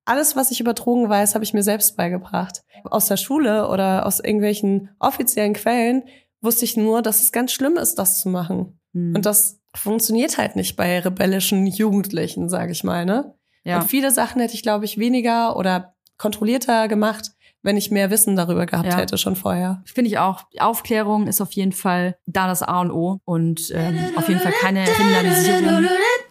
Alles, was ich über Drogen weiß, habe ich mir selbst beigebracht. Aus der Schule oder aus irgendwelchen offiziellen Quellen wusste ich nur, dass es ganz schlimm ist, das zu machen. Und das funktioniert halt nicht bei rebellischen Jugendlichen, sage ich mal, ne? Ja. Und viele Sachen hätte ich, glaube ich, weniger oder kontrollierter gemacht, wenn ich mehr Wissen darüber gehabt hätte, schon vorher. Finde ich auch. Die Aufklärung ist auf jeden Fall da das A und O und auf jeden Fall keine Kriminalisierung.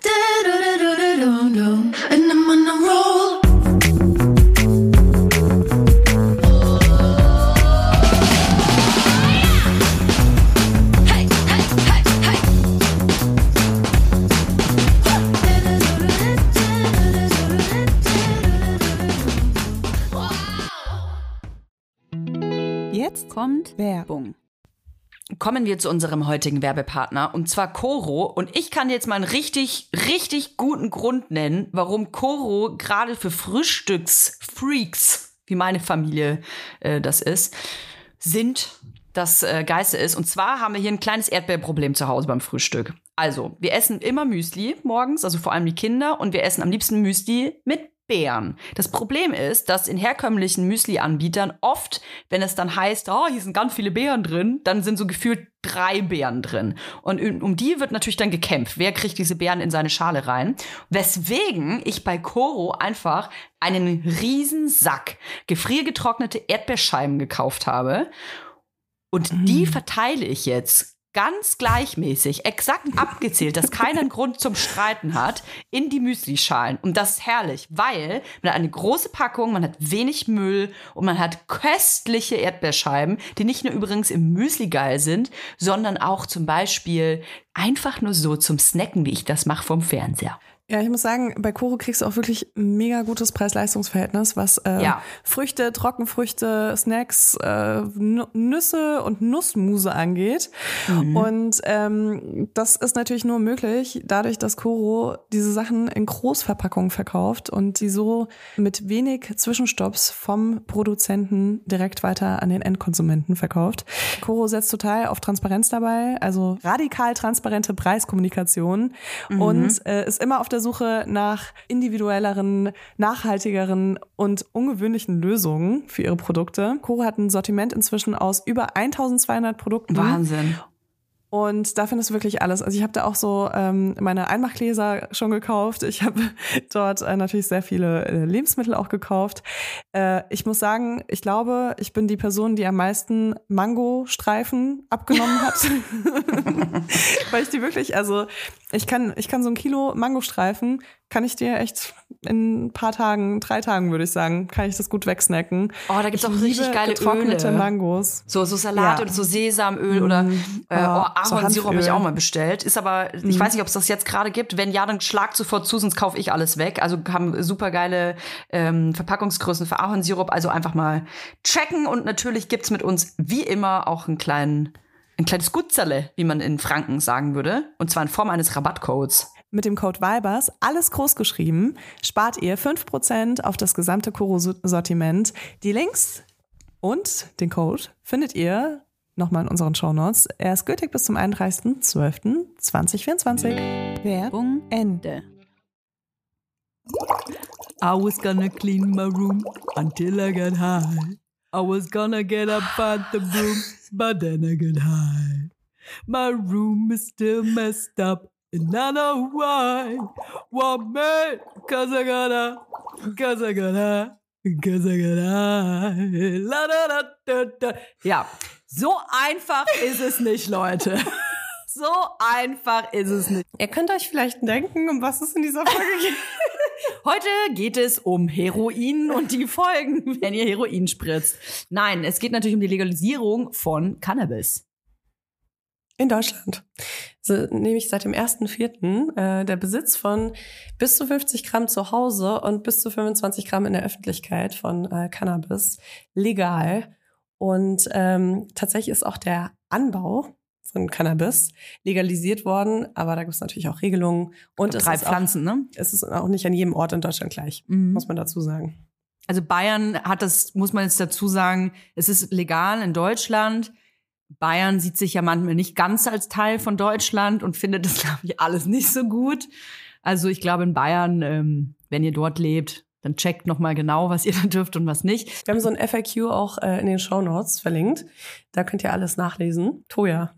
Jetzt kommt Werbung. Kommen wir zu unserem heutigen Werbepartner, und zwar Koro. Und ich kann jetzt mal einen richtig, richtig guten Grund nennen, warum Koro gerade für Frühstücksfreaks, wie meine Familie das ist, das Geiste ist. Und zwar haben wir hier ein kleines Erdbeerproblem zu Hause beim Frühstück. Also, wir essen immer Müsli morgens, also vor allem die Kinder, und wir essen am liebsten Müsli mit Beeren. Das Problem ist, dass in herkömmlichen Müsli-Anbietern oft, wenn es dann heißt, oh, hier sind ganz viele Beeren drin, dann sind so gefühlt 3 Beeren drin. Und um die wird natürlich dann gekämpft. Wer kriegt diese Beeren in seine Schale rein? Weswegen ich bei Koro einfach einen riesen Sack gefriergetrocknete Erdbeerscheiben gekauft habe. Und die verteile ich jetzt ganz gleichmäßig, exakt abgezählt, dass keiner einen Grund zum Streiten hat, in die Müslischalen. Und das ist herrlich, weil man hat eine große Packung, man hat wenig Müll und man hat köstliche Erdbeerscheiben, die nicht nur übrigens im Müsli geil sind, sondern auch zum Beispiel einfach nur so zum Snacken, wie ich das mache, vom Fernseher. Ja, ich muss sagen, bei Koro kriegst du auch wirklich ein mega gutes Preis-Leistungs-Verhältnis, was Früchte, Trockenfrüchte, Snacks, Nüsse und Nussmuse angeht. Und das ist natürlich nur möglich, dadurch, dass Koro diese Sachen in Großverpackungen verkauft und die so mit wenig Zwischenstopps vom Produzenten direkt weiter an den Endkonsumenten verkauft. Koro setzt total auf Transparenz dabei, also radikal transparente Preiskommunikation und ist immer auf der Suche nach individuelleren, nachhaltigeren und ungewöhnlichen Lösungen für ihre Produkte. Koro hat ein Sortiment inzwischen aus über 1200 Produkten. Wahnsinn. Und da findest du wirklich alles. Also ich habe da auch so meine Einmachgläser schon gekauft. Ich habe dort natürlich sehr viele Lebensmittel auch gekauft. Ich muss sagen, ich glaube, ich bin die Person, die am meisten Mangostreifen abgenommen hat. Weil ich die wirklich, also ich kann so ein Kilo Mangostreifen, kann ich dir echt in ein paar Tagen, 3 Tagen würde ich sagen, kann ich das gut wegsnacken. Oh, da gibt's auch richtig geile getrocknete Öle. Mangos. So Salat oder so Sesamöl oder Ahornsirup habe ich auch mal bestellt. Ist aber, ich weiß nicht, ob es das jetzt gerade gibt. Wenn ja, dann schlag sofort zu, sonst kaufe ich alles weg. Also haben super geile Verpackungsgrößen für Ahornsirup. Also einfach mal checken. Und natürlich gibt's mit uns wie immer auch ein kleines Gutzerle, wie man in Franken sagen würde. Und zwar in Form eines Rabattcodes. Mit dem Code Weibers, alles groß geschrieben, spart ihr 5% auf das gesamte Koro-Sortiment. Die Links und den Code findet ihr nochmal in unseren Shownotes. Er ist gültig bis zum 31.12.2024. Werbung Ende. I was gonna clean my room until I got high. I was gonna get up at the broom, but then I got high. My room is still messed up, and I know why. Want me? Cause I got high. La, da, da, da, da. Ja, so einfach ist es nicht, Leute. So einfach ist es nicht. Ihr könnt euch vielleicht denken, um was es in dieser Folge geht. Heute geht es um Heroin und die Folgen, wenn ihr Heroin spritzt. Nein, es geht natürlich um die Legalisierung von Cannabis. In Deutschland. Also, nämlich seit dem 1.4. Der Besitz von bis zu 50 Gramm zu Hause und bis zu 25 Gramm in der Öffentlichkeit von Cannabis legal. Und tatsächlich ist auch der Anbau von Cannabis legalisiert worden, aber da gibt es natürlich auch Regelungen. Und es 3 ist Pflanzen, ne? Es ist auch nicht an jedem Ort in Deutschland gleich, muss man dazu sagen. Also Bayern hat das, muss man jetzt dazu sagen, es ist legal in Deutschland. Bayern sieht sich ja manchmal nicht ganz als Teil von Deutschland und findet das, glaube ich, alles nicht so gut. Also ich glaube, in Bayern, wenn ihr dort lebt, dann checkt nochmal genau, was ihr da dürft und was nicht. Wir haben so ein FAQ auch in den Shownotes verlinkt. Da könnt ihr alles nachlesen. Toja.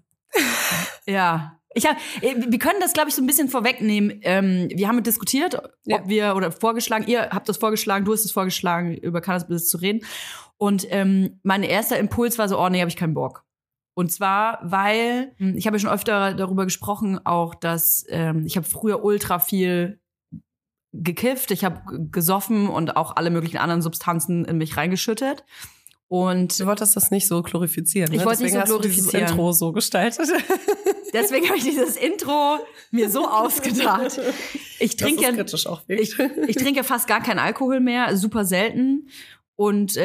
Ja. Wir können das, glaube ich, so ein bisschen vorwegnehmen. Wir haben diskutiert, ob wir, oder vorgeschlagen, ihr habt das vorgeschlagen, du hast es vorgeschlagen, über Cannabis zu reden. Und mein erster Impuls war so, oh nee, habe ich keinen Bock. Und zwar, weil, ich habe ja schon öfter darüber gesprochen, auch, dass ich habe früher ultra viel gekifft, ich habe gesoffen und auch alle möglichen anderen Substanzen in mich reingeschüttet. Und du wolltest das nicht so glorifizieren, ne? Ich wollte nicht so glorifizieren. Deswegen hast du dieses Intro so gestaltet. Deswegen habe ich dieses Intro mir so ausgedacht. Ich trinke ja, kritisch auch ich trinke ja fast gar keinen Alkohol mehr, super selten. Und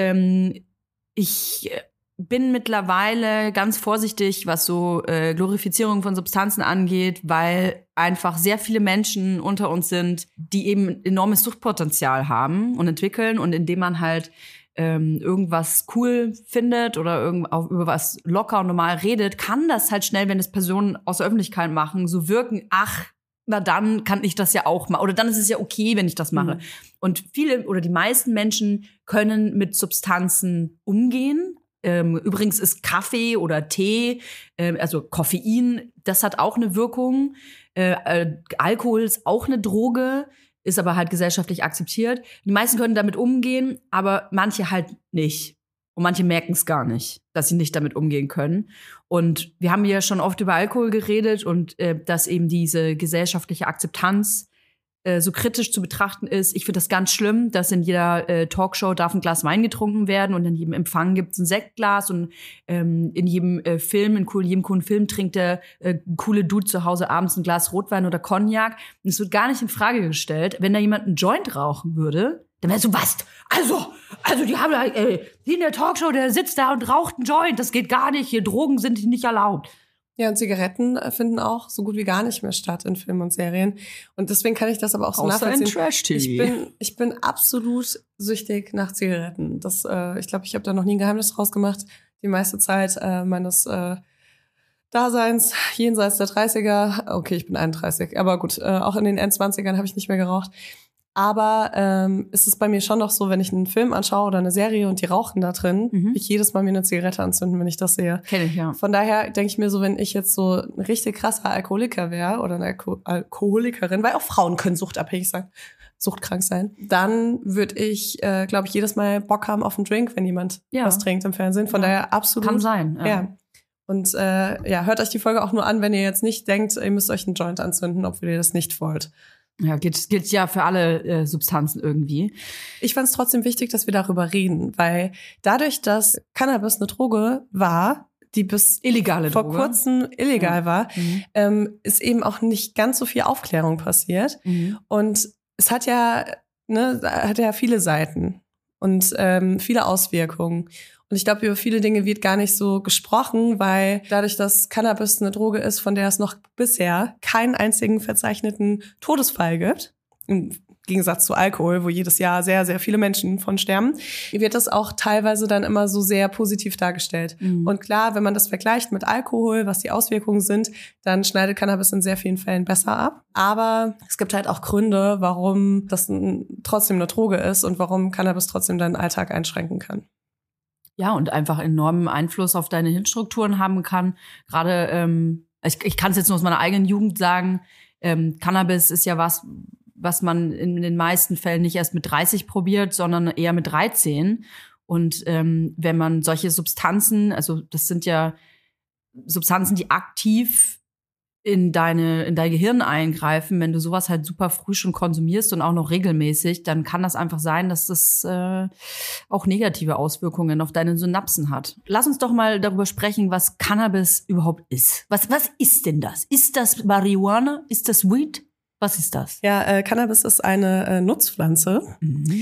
ich bin mittlerweile ganz vorsichtig, was so Glorifizierung von Substanzen angeht, weil einfach sehr viele Menschen unter uns sind, die eben enormes Suchtpotenzial haben und entwickeln. Und indem man halt irgendwas cool findet oder über was locker und normal redet, kann das halt schnell, wenn es Personen aus der Öffentlichkeit machen, so wirken, ach, na dann kann ich das ja auch machen. Oder dann ist es ja okay, wenn ich das mache. Mhm. Und viele oder die meisten Menschen können mit Substanzen umgehen. Übrigens ist Kaffee oder Tee, also Koffein, das hat auch eine Wirkung. Alkohol ist auch eine Droge, ist aber halt gesellschaftlich akzeptiert. Die meisten können damit umgehen, aber manche halt nicht. Und manche merken es gar nicht, dass sie nicht damit umgehen können. Und wir haben ja schon oft über Alkohol geredet und dass eben diese gesellschaftliche Akzeptanz so kritisch zu betrachten ist. Ich finde das ganz schlimm, dass in jeder Talkshow darf ein Glas Wein getrunken werden und in jedem Empfang gibt es ein Sektglas und in jedem Film, in jedem coolen Film trinkt der coole Dude zu Hause abends ein Glas Rotwein oder Cognac. Und es wird gar nicht in Frage gestellt, wenn da jemand einen Joint rauchen würde, dann wärst du, was? Also die haben die in der Talkshow, der sitzt da und raucht einen Joint, das geht gar nicht, hier Drogen sind nicht erlaubt. Ja, und Zigaretten finden auch so gut wie gar nicht mehr statt in Filmen und Serien. Und deswegen kann ich das aber auch so nachvollziehen. In Trash-TV. Ich bin absolut süchtig nach Zigaretten. Ich glaube, ich habe da noch nie ein Geheimnis draus gemacht. Die meiste Zeit meines Daseins, jenseits der 30er. Okay, ich bin 31, aber gut, auch in den Endzwanzigern habe ich nicht mehr geraucht. Aber ist es bei mir schon noch so, wenn ich einen Film anschaue oder eine Serie und die rauchen da drin, ich jedes Mal mir eine Zigarette anzünden, wenn ich das sehe. Kenn ich, ja. Von daher denke ich mir so, wenn ich jetzt so ein richtig krasser Alkoholiker wäre oder eine Alkoholikerin, weil auch Frauen können suchtkrank sein, dann würde ich, glaube ich, jedes Mal Bock haben auf einen Drink, wenn jemand was trinkt im Fernsehen. Von daher absolut. Kann sein. Ja. Und hört euch die Folge auch nur an, wenn ihr jetzt nicht denkt, ihr müsst euch einen Joint anzünden, obwohl ihr das nicht wollt. Ja, gilt ja für alle Substanzen irgendwie. Ich fand es trotzdem wichtig, dass wir darüber reden, weil dadurch, dass Cannabis eine Droge war, die bis vor kurzem illegal war, ist eben auch nicht ganz so viel Aufklärung passiert. Und es hat ja viele Seiten und viele Auswirkungen. Und ich glaube, über viele Dinge wird gar nicht so gesprochen, weil dadurch, dass Cannabis eine Droge ist, von der es noch bisher keinen einzigen verzeichneten Todesfall gibt, im Gegensatz zu Alkohol, wo jedes Jahr sehr, sehr viele Menschen von sterben, wird das auch teilweise dann immer so sehr positiv dargestellt. Und klar, wenn man das vergleicht mit Alkohol, was die Auswirkungen sind, dann schneidet Cannabis in sehr vielen Fällen besser ab. Aber es gibt halt auch Gründe, warum das trotzdem eine Droge ist und warum Cannabis trotzdem deinen Alltag einschränken kann. Ja, und einfach enormen Einfluss auf deine Hirnstrukturen haben kann. Gerade, ich kann es jetzt nur aus meiner eigenen Jugend sagen, Cannabis ist ja was man in den meisten Fällen nicht erst mit 30 probiert, sondern eher mit 13. Und wenn man solche Substanzen, also das sind ja Substanzen, die aktiv in dein Gehirn eingreifen, wenn du sowas halt super früh schon konsumierst und auch noch regelmäßig, dann kann das einfach sein, dass das auch negative Auswirkungen auf deine Synapsen hat. Lass uns doch mal darüber sprechen, was Cannabis überhaupt ist. Was ist denn das? Ist das Marihuana? Ist das Weed? Was ist das? Ja, Cannabis ist eine Nutzpflanze.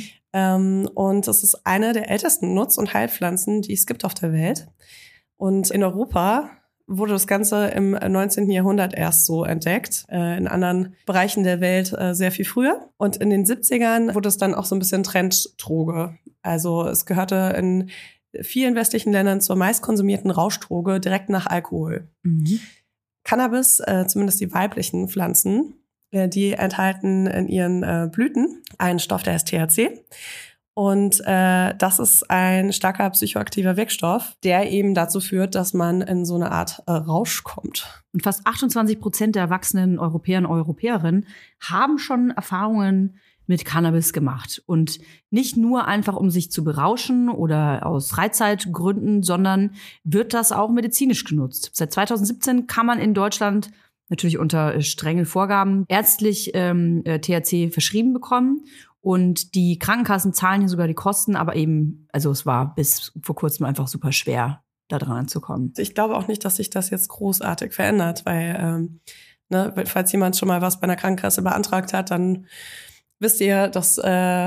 Und das ist eine der ältesten Nutz- und Heilpflanzen, die es gibt auf der Welt. Und in Europa wurde das Ganze im 19. Jahrhundert erst so entdeckt, in anderen Bereichen der Welt sehr viel früher. Und in den 70ern wurde es dann auch so ein bisschen Trenddroge. Also es gehörte in vielen westlichen Ländern zur meistkonsumierten Rauschdroge direkt nach Alkohol. Cannabis, zumindest die weiblichen Pflanzen, Die enthalten in ihren Blüten einen Stoff, der heißt THC. Und das ist ein starker psychoaktiver Wirkstoff, der eben dazu führt, dass man in so eine Art Rausch kommt. Und fast 28% der erwachsenen Europäer und Europäerinnen haben schon Erfahrungen mit Cannabis gemacht. Und nicht nur einfach, um sich zu berauschen oder aus Freizeitgründen, sondern wird das auch medizinisch genutzt. Seit 2017 kann man in Deutschland natürlich unter strengen Vorgaben ärztlich THC verschrieben bekommen. Und die Krankenkassen zahlen hier sogar die Kosten, aber eben, also es war bis vor kurzem einfach super schwer, da dran zu kommen. Ich glaube auch nicht, dass sich das jetzt großartig verändert, weil, falls jemand schon mal was bei einer Krankenkasse beantragt hat, dann wisst ihr, dass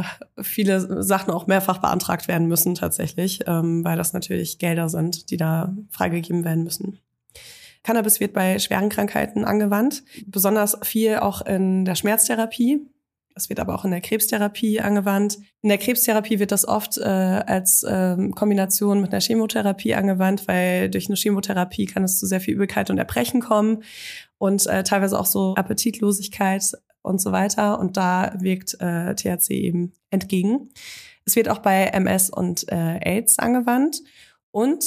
viele Sachen auch mehrfach beantragt werden müssen tatsächlich, weil das natürlich Gelder sind, die da freigegeben werden müssen. Cannabis wird bei schweren Krankheiten angewandt, besonders viel auch in der Schmerztherapie. Es wird aber auch in der Krebstherapie angewandt. In der Krebstherapie wird das oft als Kombination mit einer Chemotherapie angewandt, weil durch eine Chemotherapie kann es zu sehr viel Übelkeit und Erbrechen kommen und teilweise auch so Appetitlosigkeit und so weiter. Und da wirkt THC eben entgegen. Es wird auch bei MS und AIDS angewandt. Und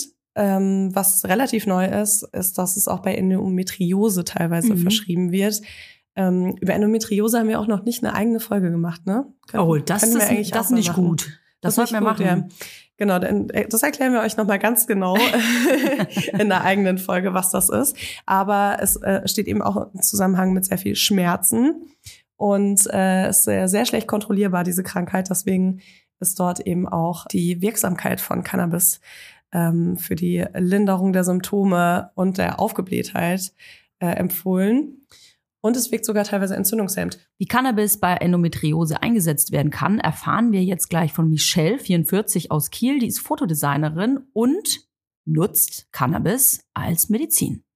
was relativ neu ist, dass es auch bei Endometriose teilweise verschrieben wird. Über Endometriose haben wir auch noch nicht eine eigene Folge gemacht, ne? Das ist nicht gut. Das sollten wir machen. Ja. Genau, das erklären wir euch nochmal ganz genau in der eigenen Folge, was das ist. Aber es steht eben auch im Zusammenhang mit sehr viel Schmerzen und ist sehr, sehr schlecht kontrollierbar, diese Krankheit. Deswegen ist dort eben auch die Wirksamkeit von Cannabis für die Linderung der Symptome und der Aufgeblähtheit empfohlen. Und es wirkt sogar teilweise entzündungshemmend. Wie Cannabis bei Endometriose eingesetzt werden kann, erfahren wir jetzt gleich von Michelle, 44, aus Kiel. Die ist Fotodesignerin und nutzt Cannabis als Medizin.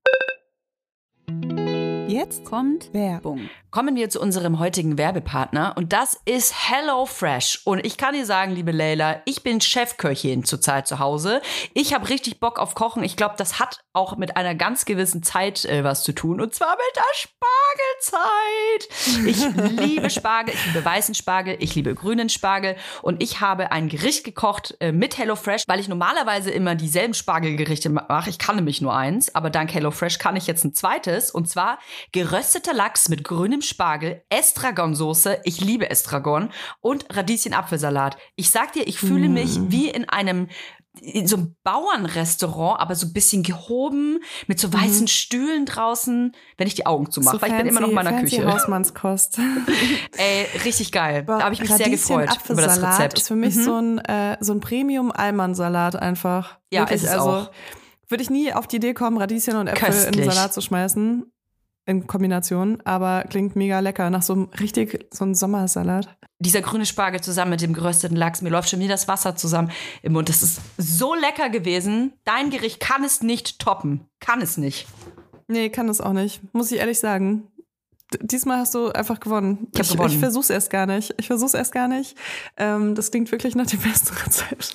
Jetzt kommt Werbung. Kommen wir zu unserem heutigen Werbepartner und das ist HelloFresh. Und ich kann dir sagen, liebe Leila, ich bin Chefköchin zurzeit zu Hause. Ich habe richtig Bock auf Kochen. Ich glaube, das hat auch mit einer ganz gewissen Zeit was zu tun. Und zwar mit der Spargelzeit. Ich liebe Spargel, ich liebe weißen Spargel, ich liebe grünen Spargel. Und ich habe ein Gericht gekocht mit HelloFresh, weil ich normalerweise immer dieselben Spargelgerichte mache. Ich kann nämlich nur eins, aber dank HelloFresh kann ich jetzt ein zweites. Und zwar gerösteter Lachs mit grünem Spargel, Estragonsoße, ich liebe Estragon und Radieschen-Apfelsalat. Ich sag dir, ich fühle mich wie in so einem Bauernrestaurant, aber so ein bisschen gehoben, mit so weißen Stühlen draußen, wenn ich die Augen zumache, so weil ich bin immer noch in meiner Küche. Hausmannskost. Ey, richtig geil. Da habe ich mich sehr gefreut über das Rezept. Ist für mich so ein Premium-Alman-Salat einfach. Ja, wirklich, ist es auch. Würde ich nie auf die Idee kommen, Radieschen und Äpfel in den Salat zu schmeißen. In Kombination, aber klingt mega lecker. Nach so einem Sommersalat. Dieser grüne Spargel zusammen mit dem gerösteten Lachs, mir läuft schon wieder das Wasser zusammen im Mund. Das ist so lecker gewesen. Dein Gericht kann es nicht toppen. Kann es nicht. Nee, kann es auch nicht. Muss ich ehrlich sagen. Diesmal hast du einfach gewonnen. Ich versuch's erst gar nicht. Das klingt wirklich nach dem besten Rezept.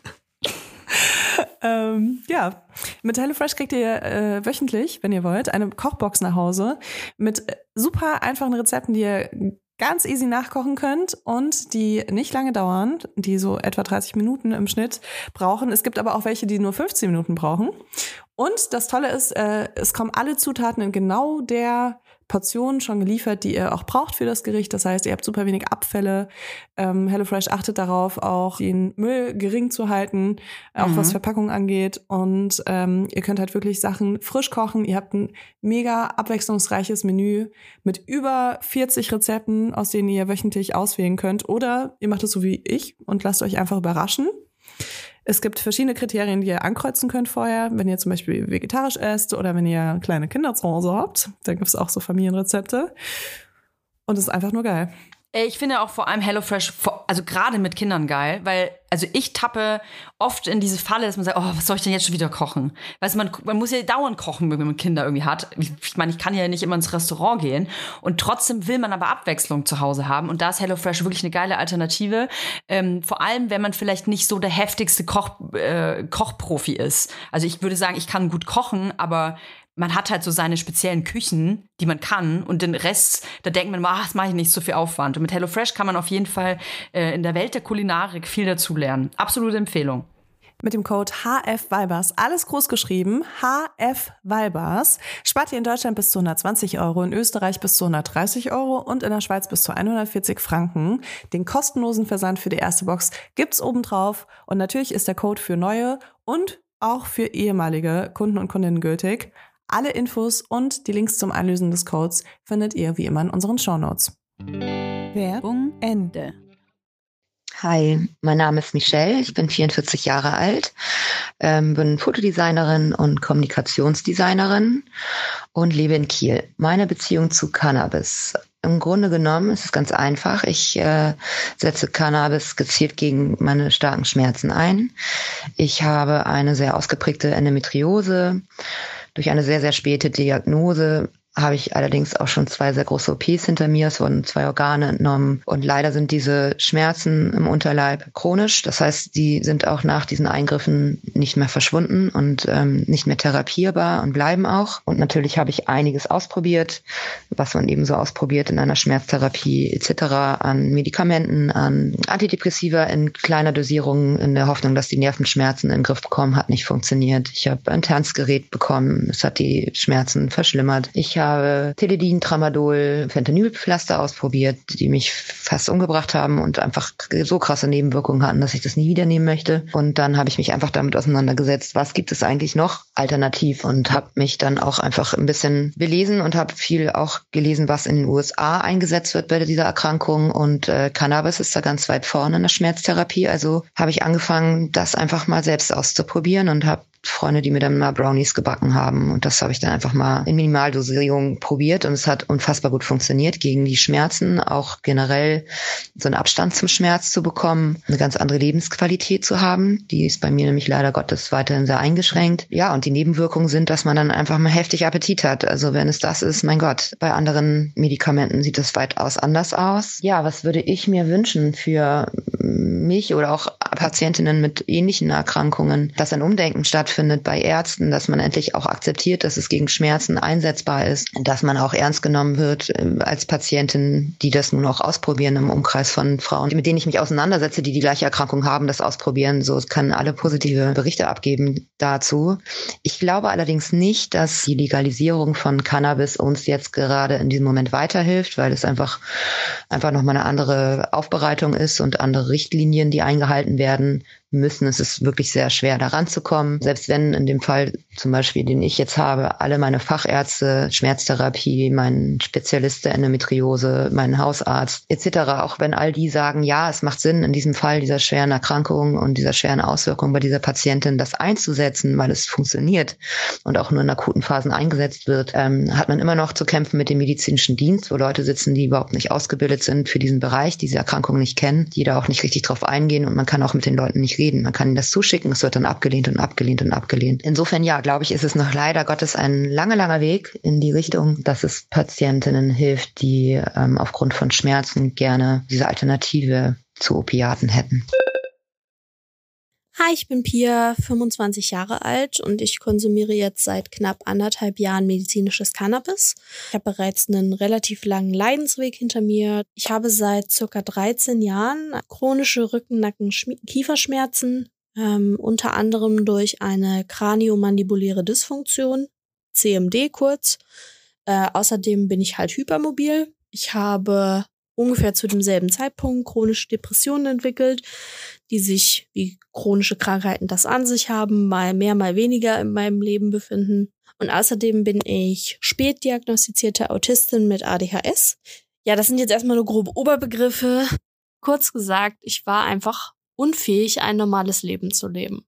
Ja, mit HelloFresh kriegt ihr wöchentlich, wenn ihr wollt, eine Kochbox nach Hause mit super einfachen Rezepten, die ihr ganz easy nachkochen könnt und die nicht lange dauern, die so etwa 30 Minuten im Schnitt brauchen. Es gibt aber auch welche, die nur 15 Minuten brauchen. Und das Tolle ist, es kommen alle Zutaten in genau der Portionen schon geliefert, die ihr auch braucht für das Gericht. Das heißt, ihr habt super wenig Abfälle. HelloFresh achtet darauf, auch den Müll gering zu halten, auch was Verpackung angeht. Und ihr könnt halt wirklich Sachen frisch kochen. Ihr habt ein mega abwechslungsreiches Menü mit über 40 Rezepten, aus denen ihr wöchentlich auswählen könnt. Oder ihr macht es so wie ich und lasst euch einfach überraschen. Es gibt verschiedene Kriterien, die ihr ankreuzen könnt vorher, wenn ihr zum Beispiel vegetarisch esst oder wenn ihr kleine Kinder zu Hause habt. Dann gibt es auch so Familienrezepte. Und es ist einfach nur geil. Ich finde auch vor allem HelloFresh, also gerade mit Kindern geil, weil also ich tappe oft in diese Falle, dass man sagt, oh, was soll ich denn jetzt schon wieder kochen? Weißt du, man muss ja dauernd kochen, wenn man Kinder irgendwie hat. Ich meine, ich kann ja nicht immer ins Restaurant gehen und trotzdem will man aber Abwechslung zu Hause haben und da ist HelloFresh wirklich eine geile Alternative. Vor allem, wenn man vielleicht nicht so der heftigste Kochprofi ist. Also ich würde sagen, ich kann gut kochen, aber man hat halt so seine speziellen Küchen, die man kann und den Rest, da denkt man, das mache ich nicht, so viel Aufwand. Und mit HelloFresh kann man auf jeden Fall in der Welt der Kulinarik viel dazu lernen. Absolute Empfehlung. Mit dem Code HFWeibers, alles groß geschrieben, HFWeibers, spart ihr in Deutschland bis zu 120 €, in Österreich bis zu 130 € und in der Schweiz bis zu 140 Franken. Den kostenlosen Versand für die erste Box gibt's obendrauf und natürlich ist der Code für neue und auch für ehemalige Kunden und Kundinnen gültig. Alle Infos und die Links zum Einlösen des Codes findet ihr wie immer in unseren Shownotes. Werbung Ende. Hi, mein Name ist Michelle, ich bin 44 Jahre alt, bin Fotodesignerin und Kommunikationsdesignerin und lebe in Kiel. Meine Beziehung zu Cannabis. Im Grunde genommen ist es ganz einfach. Ich setze Cannabis gezielt gegen meine starken Schmerzen ein. Ich habe eine sehr ausgeprägte Endometriose. Durch eine sehr, sehr späte Diagnose habe ich allerdings auch schon 2 sehr große OPs hinter mir. Es wurden 2 Organe entnommen. Und leider sind diese Schmerzen im Unterleib chronisch. Das heißt, die sind auch nach diesen Eingriffen nicht mehr verschwunden und nicht mehr therapierbar und bleiben auch. Und natürlich habe ich einiges ausprobiert, was man eben so ausprobiert in einer Schmerztherapie etc. an Medikamenten, an Antidepressiva in kleiner Dosierung in der Hoffnung, dass die Nervenschmerzen in den Griff bekommen, hat nicht funktioniert. Ich habe ein Tanzgerät bekommen. Es hat die Schmerzen verschlimmert. Ich habe Teledin, Tramadol, Fentanylpflaster ausprobiert, die mich fast umgebracht haben und einfach so krasse Nebenwirkungen hatten, dass ich das nie wieder nehmen möchte. Und dann habe ich mich einfach damit auseinandergesetzt, was gibt es eigentlich noch alternativ und habe mich dann auch einfach ein bisschen belesen und habe viel auch gelesen, was in den USA eingesetzt wird bei dieser Erkrankung und Cannabis ist da ganz weit vorne in der Schmerztherapie. Also habe ich angefangen, das einfach mal selbst auszuprobieren und habe Freunde, die mir dann mal Brownies gebacken haben. Und das habe ich dann einfach mal in Minimaldosierung probiert. Und es hat unfassbar gut funktioniert gegen die Schmerzen, auch generell so einen Abstand zum Schmerz zu bekommen, eine ganz andere Lebensqualität zu haben. Die ist bei mir nämlich leider Gottes weiterhin sehr eingeschränkt. Ja, und die Nebenwirkungen sind, dass man dann einfach mal heftig Appetit hat. Also wenn es das ist, mein Gott, bei anderen Medikamenten sieht es weitaus anders aus. Ja, was würde ich mir wünschen für mich oder auch Patientinnen mit ähnlichen Erkrankungen, dass ein Umdenken stattfindet bei Ärzten, dass man endlich auch akzeptiert, dass es gegen Schmerzen einsetzbar ist, dass man auch ernst genommen wird als Patientin, die das nun auch ausprobieren im Umkreis von Frauen, mit denen ich mich auseinandersetze, die die gleiche Erkrankung haben, das ausprobieren. So kann alle positive Berichte abgeben dazu. Ich glaube allerdings nicht, dass die Legalisierung von Cannabis uns jetzt gerade in diesem Moment weiterhilft, weil es einfach nochmal eine andere Aufbereitung ist und andere Richtlinien, die eingehalten werden müssen. Es ist wirklich sehr schwer, da ranzukommen. Selbst wenn in dem Fall zum Beispiel, den ich jetzt habe, alle meine Fachärzte, Schmerztherapie, mein Spezialist der Endometriose, mein Hausarzt etc., auch wenn all die sagen, ja, es macht Sinn, in diesem Fall dieser schweren Erkrankung und dieser schweren Auswirkung bei dieser Patientin das einzusetzen, weil es funktioniert und auch nur in akuten Phasen eingesetzt wird, hat man immer noch zu kämpfen mit dem medizinischen Dienst, wo Leute sitzen, die überhaupt nicht ausgebildet sind für diesen Bereich, diese Erkrankung nicht kennen, die da auch nicht richtig drauf eingehen und man kann auch mit den Leuten nicht reden. Man kann ihnen das zuschicken, es wird dann abgelehnt und abgelehnt und abgelehnt. Insofern, ja, glaube ich, ist es noch leider Gottes ein langer, langer Weg in die Richtung, dass es Patientinnen hilft, die aufgrund von Schmerzen gerne diese Alternative zu Opiaten hätten. Hi, ich bin Pia, 25 Jahre alt und ich konsumiere jetzt seit knapp 1,5 Jahren medizinisches Cannabis. Ich habe bereits einen relativ langen Leidensweg hinter mir. Ich habe seit circa 13 Jahren chronische Rücken-Nacken-Kieferschmerzen, unter anderem durch eine kraniomandibuläre Dysfunktion, CMD kurz. Außerdem bin ich halt hypermobil. Ich habe ungefähr zu demselben Zeitpunkt chronische Depressionen entwickelt, die sich, wie chronische Krankheiten das an sich haben, mal mehr, mal weniger in meinem Leben befinden. Und außerdem bin ich spät diagnostizierte Autistin mit ADHS. Ja, das sind jetzt erstmal nur grobe Oberbegriffe. Kurz gesagt, ich war einfach unfähig, ein normales Leben zu leben.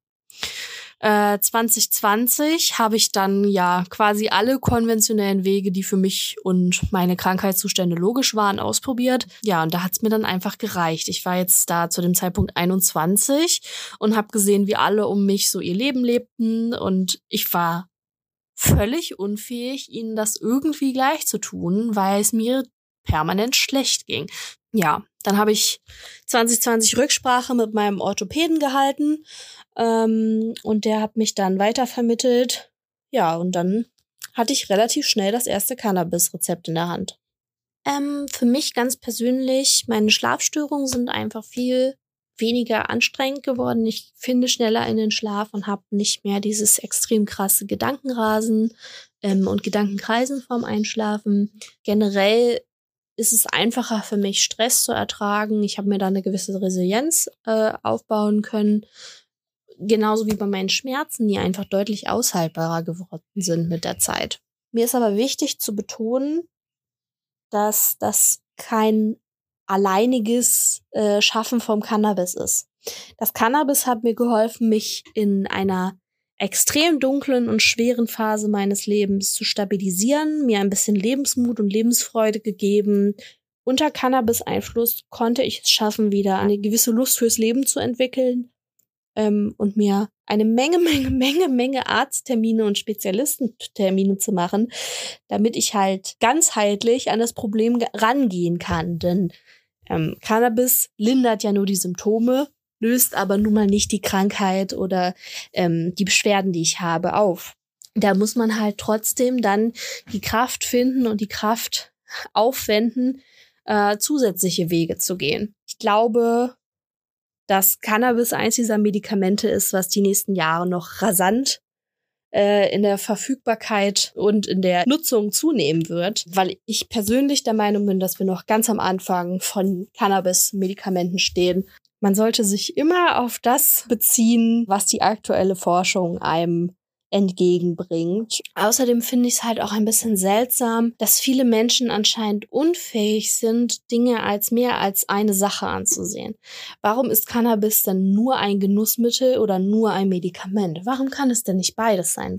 2020 habe ich dann ja quasi alle konventionellen Wege, die für mich und meine Krankheitszustände logisch waren, ausprobiert. Ja, und da hat's mir dann einfach gereicht. Ich war jetzt da zu dem Zeitpunkt 21 und habe gesehen, wie alle um mich so ihr Leben lebten und ich war völlig unfähig, ihnen das irgendwie gleich zu tun, weil es mir permanent schlecht ging. Ja, dann habe ich 2020 Rücksprache mit meinem Orthopäden gehalten und der hat mich dann weitervermittelt. Ja, und dann hatte ich relativ schnell das erste Cannabis-Rezept in der Hand. Für mich ganz persönlich, meine Schlafstörungen sind einfach viel weniger anstrengend geworden. Ich finde schneller in den Schlaf und habe nicht mehr dieses extrem krasse Gedankenrasen und Gedankenkreisen vorm Einschlafen. Generell ist es einfacher für mich, Stress zu ertragen. Ich habe mir da eine gewisse Resilienz aufbauen können. Genauso wie bei meinen Schmerzen, die einfach deutlich aushaltbarer geworden sind mit der Zeit. Mir ist aber wichtig zu betonen, dass das kein alleiniges Schaffen vom Cannabis ist. Das Cannabis hat mir geholfen, mich in einer extrem dunklen und schweren Phase meines Lebens zu stabilisieren, mir ein bisschen Lebensmut und Lebensfreude gegeben. Unter Cannabis-Einfluss konnte ich es schaffen, wieder eine gewisse Lust fürs Leben zu entwickeln und mir eine Menge Arzttermine und Spezialistentermine zu machen, damit ich halt ganzheitlich an das Problem rangehen kann. Denn Cannabis lindert ja nur die Symptome, löst aber nun mal nicht die Krankheit oder die Beschwerden, die ich habe, auf. Da muss man halt trotzdem dann die Kraft finden und die Kraft aufwenden, zusätzliche Wege zu gehen. Ich glaube, dass Cannabis eins dieser Medikamente ist, was die nächsten Jahre noch rasant in der Verfügbarkeit und in der Nutzung zunehmen wird, weil ich persönlich der Meinung bin, dass wir noch ganz am Anfang von Cannabis-Medikamenten stehen. Man sollte sich immer auf das beziehen, was die aktuelle Forschung einem entgegenbringt. Außerdem finde ich es halt auch ein bisschen seltsam, dass viele Menschen anscheinend unfähig sind, Dinge als mehr als eine Sache anzusehen. Warum ist Cannabis denn nur ein Genussmittel oder nur ein Medikament? Warum kann es denn nicht beides sein?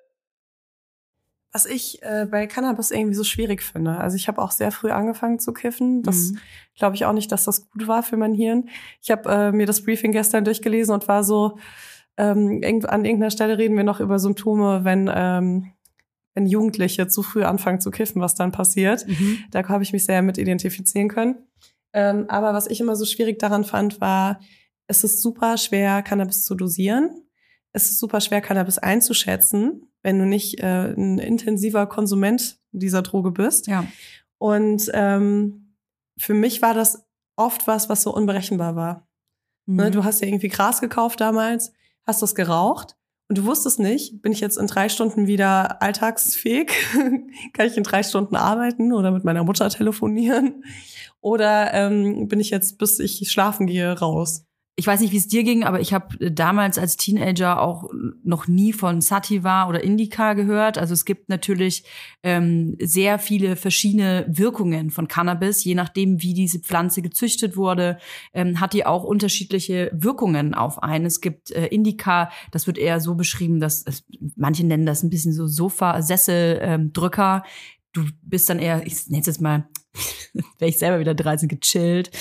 Was ich bei Cannabis irgendwie so schwierig finde. Also ich habe auch sehr früh angefangen zu kiffen. Das glaube ich auch nicht, dass das gut war für mein Hirn. Ich habe mir das Briefing gestern durchgelesen und war so, an irgendeiner Stelle reden wir noch über Symptome, wenn Jugendliche zu früh anfangen zu kiffen, was dann passiert. Da habe ich mich sehr mit identifizieren können. Aber was ich immer so schwierig daran fand, war, es ist super schwer, Cannabis zu dosieren. Es ist super schwer, Cannabis einzuschätzen, wenn du nicht ein intensiver Konsument dieser Droge bist. Ja. Und für mich war das oft was so unberechenbar war. Ne, du hast ja irgendwie Gras gekauft damals, hast das geraucht und du wusstest nicht, bin ich jetzt in 3 Stunden wieder alltagsfähig? Kann ich in 3 Stunden arbeiten oder mit meiner Mutter telefonieren? Oder bin ich jetzt, bis ich schlafen gehe, raus? Ich weiß nicht, wie es dir ging, aber ich habe damals als Teenager auch noch nie von Sativa oder Indica gehört. Also es gibt natürlich sehr viele verschiedene Wirkungen von Cannabis. Je nachdem, wie diese Pflanze gezüchtet wurde, hat die auch unterschiedliche Wirkungen auf einen. Es gibt Indica, das wird eher so beschrieben, dass manche nennen das ein bisschen so Sofa-Sessel-Drücker. Du bist dann eher, ich nenne es jetzt mal, wäre ich selber wieder 13 gechillt,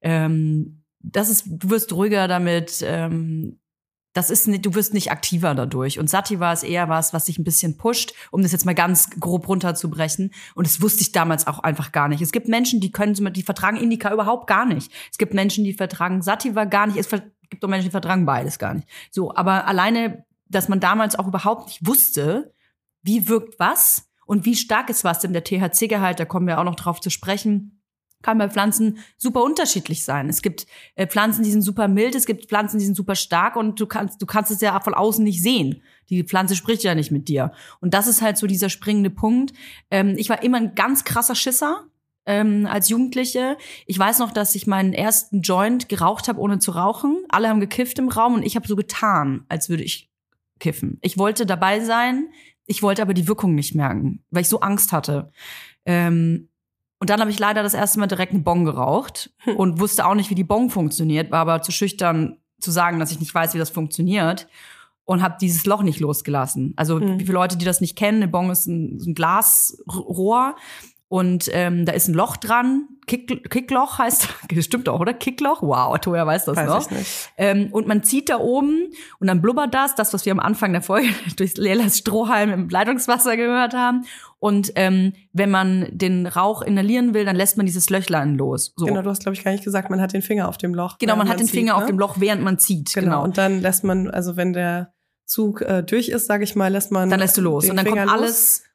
du wirst ruhiger damit, du wirst nicht aktiver dadurch. Und Sativa ist eher was dich ein bisschen pusht, um das jetzt mal ganz grob runterzubrechen. Und das wusste ich damals auch einfach gar nicht. Es gibt Menschen, die vertragen Indica überhaupt gar nicht. Es gibt Menschen, die vertragen Sativa gar nicht. Es gibt auch Menschen, die vertragen beides gar nicht. So, aber alleine, dass man damals auch überhaupt nicht wusste, wie wirkt was und wie stark ist was, denn der THC-Gehalt, da kommen wir auch noch drauf zu sprechen, kann bei Pflanzen super unterschiedlich sein. Es gibt Pflanzen, die sind super mild, es gibt Pflanzen, die sind super stark und du kannst es ja von außen nicht sehen. Die Pflanze spricht ja nicht mit dir. Und das ist halt so dieser springende Punkt. Ich war immer ein ganz krasser Schisser als Jugendliche. Ich weiß noch, dass ich meinen ersten Joint geraucht habe, ohne zu rauchen. Alle haben gekifft im Raum und ich habe so getan, als würde ich kiffen. Ich wollte dabei sein, ich wollte aber die Wirkung nicht merken, weil ich so Angst hatte. Und dann habe ich leider das erste Mal direkt eine Bong geraucht und wusste auch nicht, wie die Bong funktioniert, war aber zu schüchtern zu sagen, dass ich nicht weiß, wie das funktioniert und habe dieses Loch nicht losgelassen. Also wie viele Leute, die das nicht kennen, eine Bong ist ein Glasrohr und da ist ein Loch dran. Kickloch heißt, das stimmt auch, oder? Kickloch? Wow, Toja weiß das noch. Und man zieht da oben und dann blubbert das, was wir am Anfang der Folge durch Lelas Strohhalm im Leitungswasser gehört haben. Und wenn man den Rauch inhalieren will, dann lässt man dieses Löchlein los. So. Genau, du hast, glaube ich, gar nicht gesagt, man hat den Finger auf dem Loch. Genau, man hat den Finger auf dem Loch, während man zieht. Genau. Und dann lässt man, also wenn der Zug durch ist, sage ich mal, lässt man dann lässt du los. Und dann kommt alles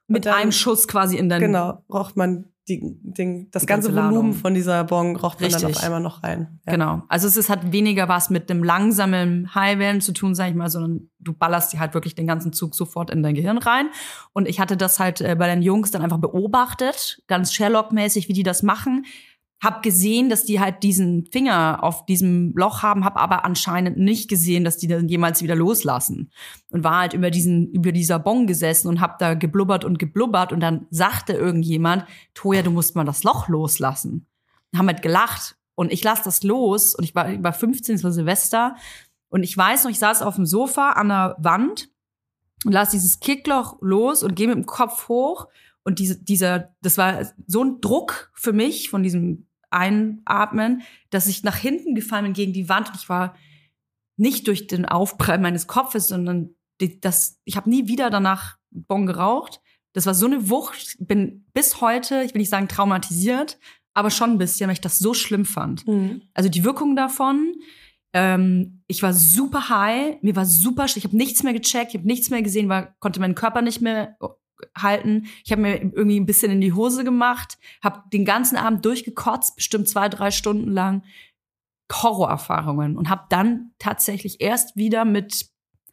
Mit einem Schuss quasi in deinen... Genau, raucht man das ganze Volumen von dieser Bong raucht man dann auf einmal noch rein. Ja. Genau. Also es hat weniger was mit dem langsamen High-Wellen zu tun, sag ich mal, sondern du ballerst die halt wirklich den ganzen Zug sofort in dein Gehirn rein. Und ich hatte das halt bei den Jungs dann einfach beobachtet, ganz Sherlock-mäßig, wie die das machen. Hab gesehen, dass die halt diesen Finger auf diesem Loch haben, hab aber anscheinend nicht gesehen, dass die dann jemals wieder loslassen. Und war halt über dieser Bong gesessen und hab da geblubbert und dann sagte irgendjemand, Toja, du musst mal das Loch loslassen. Und haben halt gelacht und ich lass das los und ich war 15, es war Silvester und ich weiß noch, ich saß auf dem Sofa an der Wand und lass dieses Kickloch los und gehe mit dem Kopf hoch und das war so ein Druck für mich von diesem Einatmen, dass ich nach hinten gefallen bin gegen die Wand und ich war nicht durch den Aufprall meines Kopfes, sondern ich habe nie wieder danach Bong geraucht. Das war so eine Wucht. Ich bin bis heute, ich will nicht sagen traumatisiert, aber schon ein bisschen, weil ich das so schlimm fand. Mhm. Also die Wirkung davon, ich war super high, mir war super schlecht, ich habe nichts mehr gecheckt, ich habe nichts mehr gesehen, konnte meinen Körper nicht mehr halten. Ich habe mir irgendwie ein bisschen in die Hose gemacht, habe den ganzen Abend durchgekotzt, bestimmt 2-3 Stunden lang. Horrorerfahrungen und habe dann tatsächlich erst wieder mit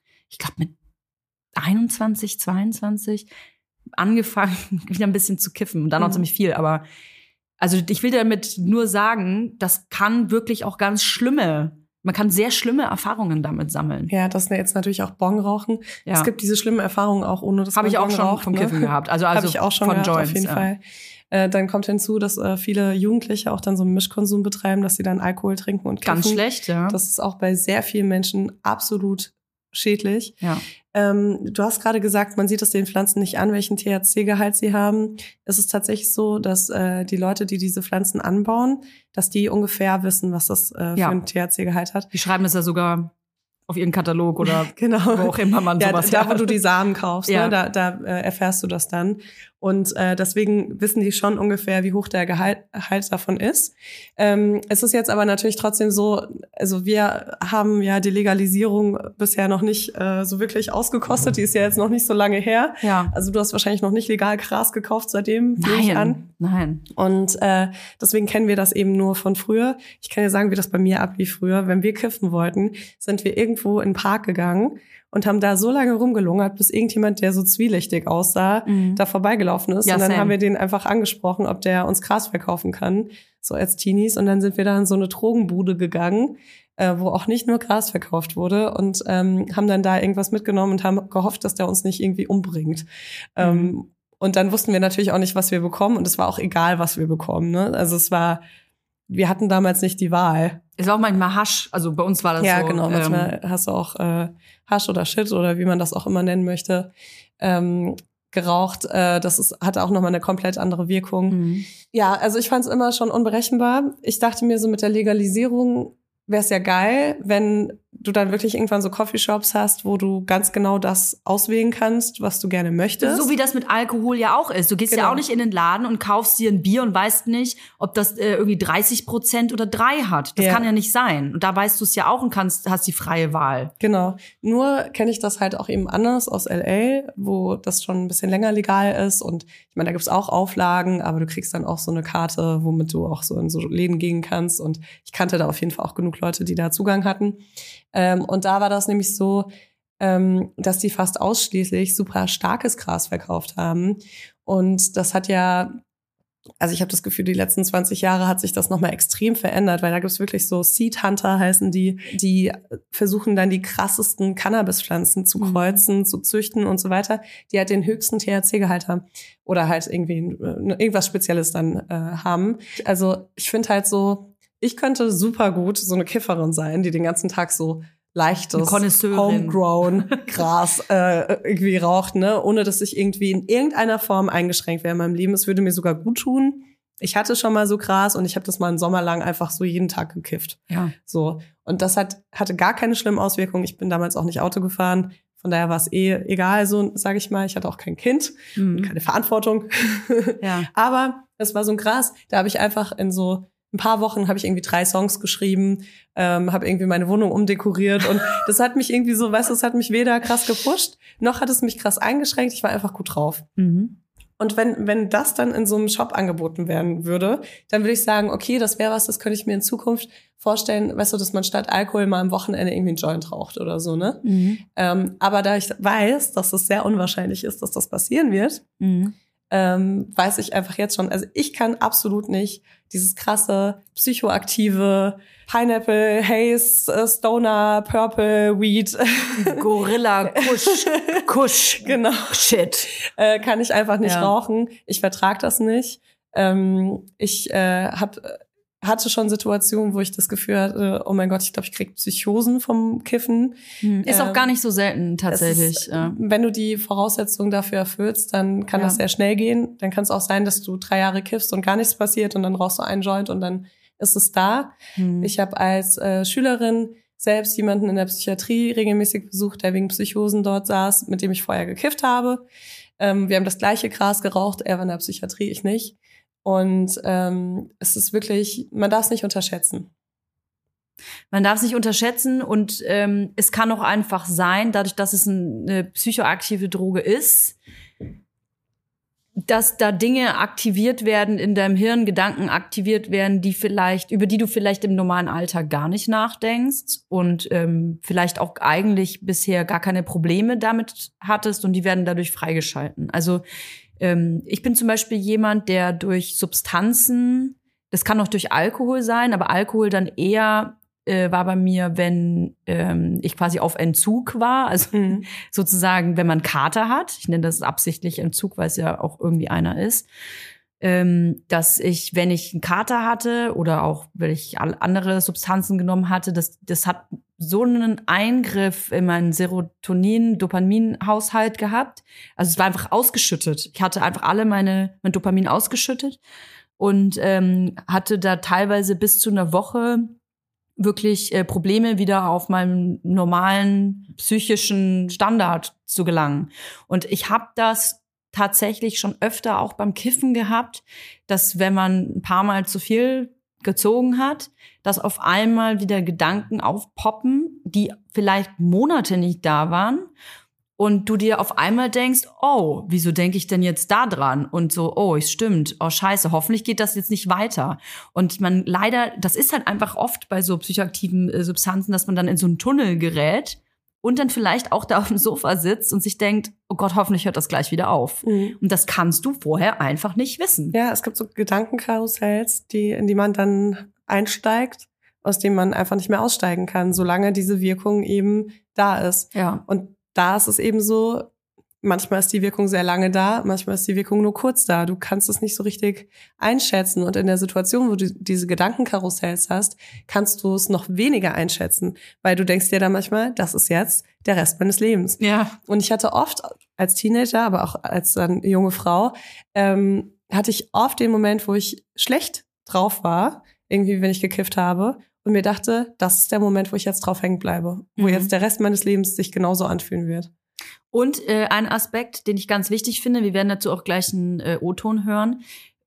21, 22 angefangen, wieder ein bisschen zu kiffen und dann noch ziemlich viel. Aber also ich will damit nur sagen, das kann wirklich auch man kann sehr schlimme Erfahrungen damit sammeln. Ja, das ist jetzt natürlich auch Bong rauchen. Ja. Es gibt diese schlimmen Erfahrungen auch, ohne dass man Habe ich auch Bong schon raucht, vom Kiffen gehabt. Also habe ich auch schon von gehabt, Joints, auf jeden Fall. Dann kommt hinzu, dass viele Jugendliche auch dann so einen Mischkonsum betreiben, dass sie dann Alkohol trinken und kiffen. Ganz schlecht, ja. Das ist auch bei sehr vielen Menschen absolut schädlich. Ja. Du hast gerade gesagt, man sieht es den Pflanzen nicht an, welchen THC-Gehalt sie haben. Es ist tatsächlich so, dass die Leute, die diese Pflanzen anbauen, dass die ungefähr wissen, was das für einen THC-Gehalt hat. Die schreiben es ja sogar auf ihren Katalog oder genau. wo auch immer man sowas da, wo du die Samen kaufst, ne, da erfährst du das dann. Und deswegen wissen die schon ungefähr, wie hoch der Gehalt davon ist. Es ist jetzt aber natürlich trotzdem so, also wir haben ja die Legalisierung bisher noch nicht so wirklich ausgekostet. Die ist ja jetzt noch nicht so lange her. Ja. Also du hast wahrscheinlich noch nicht legal Gras gekauft seitdem, nehme ich an. Nein. Und deswegen kennen wir das eben nur von früher. Ich kann dir sagen, wie das bei mir ablief früher. Wenn wir kiffen wollten, sind wir irgendwo in den Park gegangen und haben da so lange rumgelungert, bis irgendjemand, der so zwielichtig aussah, da vorbeigelaufen ist. Ja, und dann haben wir den einfach angesprochen, ob der uns Gras verkaufen kann, so als Teenies. Und dann sind wir da in so eine Drogenbude gegangen, wo auch nicht nur Gras verkauft wurde und haben dann da irgendwas mitgenommen und haben gehofft, dass der uns nicht irgendwie umbringt. Und dann wussten wir natürlich auch nicht, was wir bekommen. Und es war auch egal, was wir bekommen. Ne? Also wir hatten damals nicht die Wahl. Es war auch manchmal Hasch, also bei uns war das so. Ja, genau, manchmal hast du auch Hasch oder Shit oder wie man das auch immer nennen möchte, geraucht. Hatte auch nochmal eine komplett andere Wirkung. Mhm. Ja, also ich fand es immer schon unberechenbar. Ich dachte mir so, mit der Legalisierung wäre es ja geil, wenn du dann wirklich irgendwann so Coffeeshops hast, wo du ganz genau das auswählen kannst, was du gerne möchtest. So wie das mit Alkohol ja auch ist. Du gehst ja auch nicht in den Laden und kaufst dir ein Bier und weißt nicht, ob das irgendwie 30% oder 3% hat. Das kann ja nicht sein. Und da weißt du es ja auch und hast die freie Wahl. Genau. Nur kenne ich das halt auch eben anders aus LA, wo das schon ein bisschen länger legal ist. Und ich meine, da gibt's auch Auflagen, aber du kriegst dann auch so eine Karte, womit du auch so in so Läden gehen kannst. Und ich kannte da auf jeden Fall auch genug Leute, die da Zugang hatten. Und da war das nämlich so, dass die fast ausschließlich super starkes Gras verkauft haben. Und das hat ja, also ich habe das Gefühl, die letzten 20 Jahre hat sich das nochmal extrem verändert, weil da gibt's wirklich so Seed Hunter heißen die versuchen dann die krassesten Cannabispflanzen zu kreuzen, zu züchten und so weiter, die halt den höchsten THC-Gehalt haben oder halt irgendwie irgendwas Spezielles dann haben. Also ich finde halt so, ich könnte super gut so eine Kifferin sein, die den ganzen Tag so leichtes, homegrown Gras irgendwie raucht, ne, ohne dass ich irgendwie in irgendeiner Form eingeschränkt wäre in meinem Leben. Es würde mir sogar gut tun. Ich hatte schon mal so Gras und ich habe das mal einen Sommer lang einfach so jeden Tag gekifft. Ja. So. Und das hatte gar keine schlimmen Auswirkungen. Ich bin damals auch nicht Auto gefahren. Von daher war es egal, so sage ich mal. Ich hatte auch kein Kind, keine Verantwortung. Ja. Aber das war so ein Gras, da habe ich einfach in so ein paar Wochen habe ich irgendwie 3 Songs geschrieben, habe irgendwie meine Wohnung umdekoriert und das hat mich irgendwie so, weißt du, es hat mich weder krass gepusht, noch hat es mich krass eingeschränkt. Ich war einfach gut drauf. Mhm. Und wenn das dann in so einem Shop angeboten werden würde, dann würde ich sagen, okay, das wäre was, das könnte ich mir in Zukunft vorstellen, weißt du, dass man statt Alkohol mal am Wochenende irgendwie einen Joint raucht oder so, ne? Aber da ich weiß, dass es sehr unwahrscheinlich ist, dass das passieren wird, weiß ich einfach jetzt schon, also ich kann absolut nicht dieses krasse, psychoaktive Pineapple, Haze, Stoner, Purple, Weed. Gorilla, Kusch. Genau. Shit. Kann ich einfach nicht rauchen. Ich vertrage das nicht. Ich hatte schon Situationen, wo ich das Gefühl hatte, oh mein Gott, ich glaube, ich krieg Psychosen vom Kiffen. Ist auch gar nicht so selten, tatsächlich. Wenn du die Voraussetzungen dafür erfüllst, dann kann das sehr schnell gehen. Dann kann es auch sein, dass du 3 Jahre kiffst und gar nichts passiert und dann rauchst du einen Joint und dann ist es da. Ich habe als Schülerin selbst jemanden in der Psychiatrie regelmäßig besucht, der wegen Psychosen dort saß, mit dem ich vorher gekifft habe. Wir haben das gleiche Gras geraucht, er war in der Psychiatrie, ich nicht. Und es ist wirklich, man darf es nicht unterschätzen. Man darf es nicht unterschätzen und es kann auch einfach sein, dadurch, dass es eine psychoaktive Droge ist, dass da Dinge aktiviert werden in deinem Hirn, Gedanken aktiviert werden, über die du vielleicht im normalen Alltag gar nicht nachdenkst und vielleicht auch eigentlich bisher gar keine Probleme damit hattest und die werden dadurch freigeschalten. Also ich bin zum Beispiel jemand, der durch Substanzen, das kann auch durch Alkohol sein, aber Alkohol dann eher war bei mir, wenn ich quasi auf Entzug war, also sozusagen, wenn man Kater hat, ich nenne das absichtlich Entzug, weil es ja auch irgendwie einer ist, dass ich, wenn ich einen Kater hatte oder auch, wenn ich andere Substanzen genommen hatte, das hat so einen Eingriff in meinen Serotonin-Dopamin-Haushalt gehabt. Also es war einfach ausgeschüttet. Ich hatte einfach mein Dopamin ausgeschüttet und hatte da teilweise bis zu einer Woche wirklich Probleme, wieder auf meinem normalen psychischen Standard zu gelangen. Und ich habe das tatsächlich schon öfter auch beim Kiffen gehabt, dass wenn man ein paar Mal zu viel gezogen hat, dass auf einmal wieder Gedanken aufpoppen, die vielleicht Monate nicht da waren und du dir auf einmal denkst, oh, wieso denke ich denn jetzt da dran? Und so, oh, es stimmt, oh scheiße, hoffentlich geht das jetzt nicht weiter. Und man leider, das ist halt einfach oft bei so psychoaktiven Substanzen, dass man dann in so einen Tunnel gerät und dann vielleicht auch da auf dem Sofa sitzt und sich denkt, oh Gott, hoffentlich hört das gleich wieder auf. Und das kannst du vorher einfach nicht wissen. Ja, es gibt so Gedankenkarussells, in die man dann einsteigt, aus denen man einfach nicht mehr aussteigen kann, solange diese Wirkung eben da ist. Ja. Und da ist es eben so, manchmal ist die Wirkung sehr lange da, manchmal ist die Wirkung nur kurz da. Du kannst es nicht so richtig einschätzen. Und in der Situation, wo du diese Gedankenkarussells hast, kannst du es noch weniger einschätzen, weil du denkst dir dann manchmal, das ist jetzt der Rest meines Lebens. Ja. Und ich hatte oft als Teenager, aber auch als dann junge Frau, hatte ich oft den Moment, wo ich schlecht drauf war, irgendwie, wenn ich gekifft habe, und mir dachte, das ist der Moment, wo ich jetzt drauf hängen bleibe, wo jetzt der Rest meines Lebens sich genauso anfühlen wird. Und ein Aspekt, den ich ganz wichtig finde, wir werden dazu auch gleich einen O-Ton hören,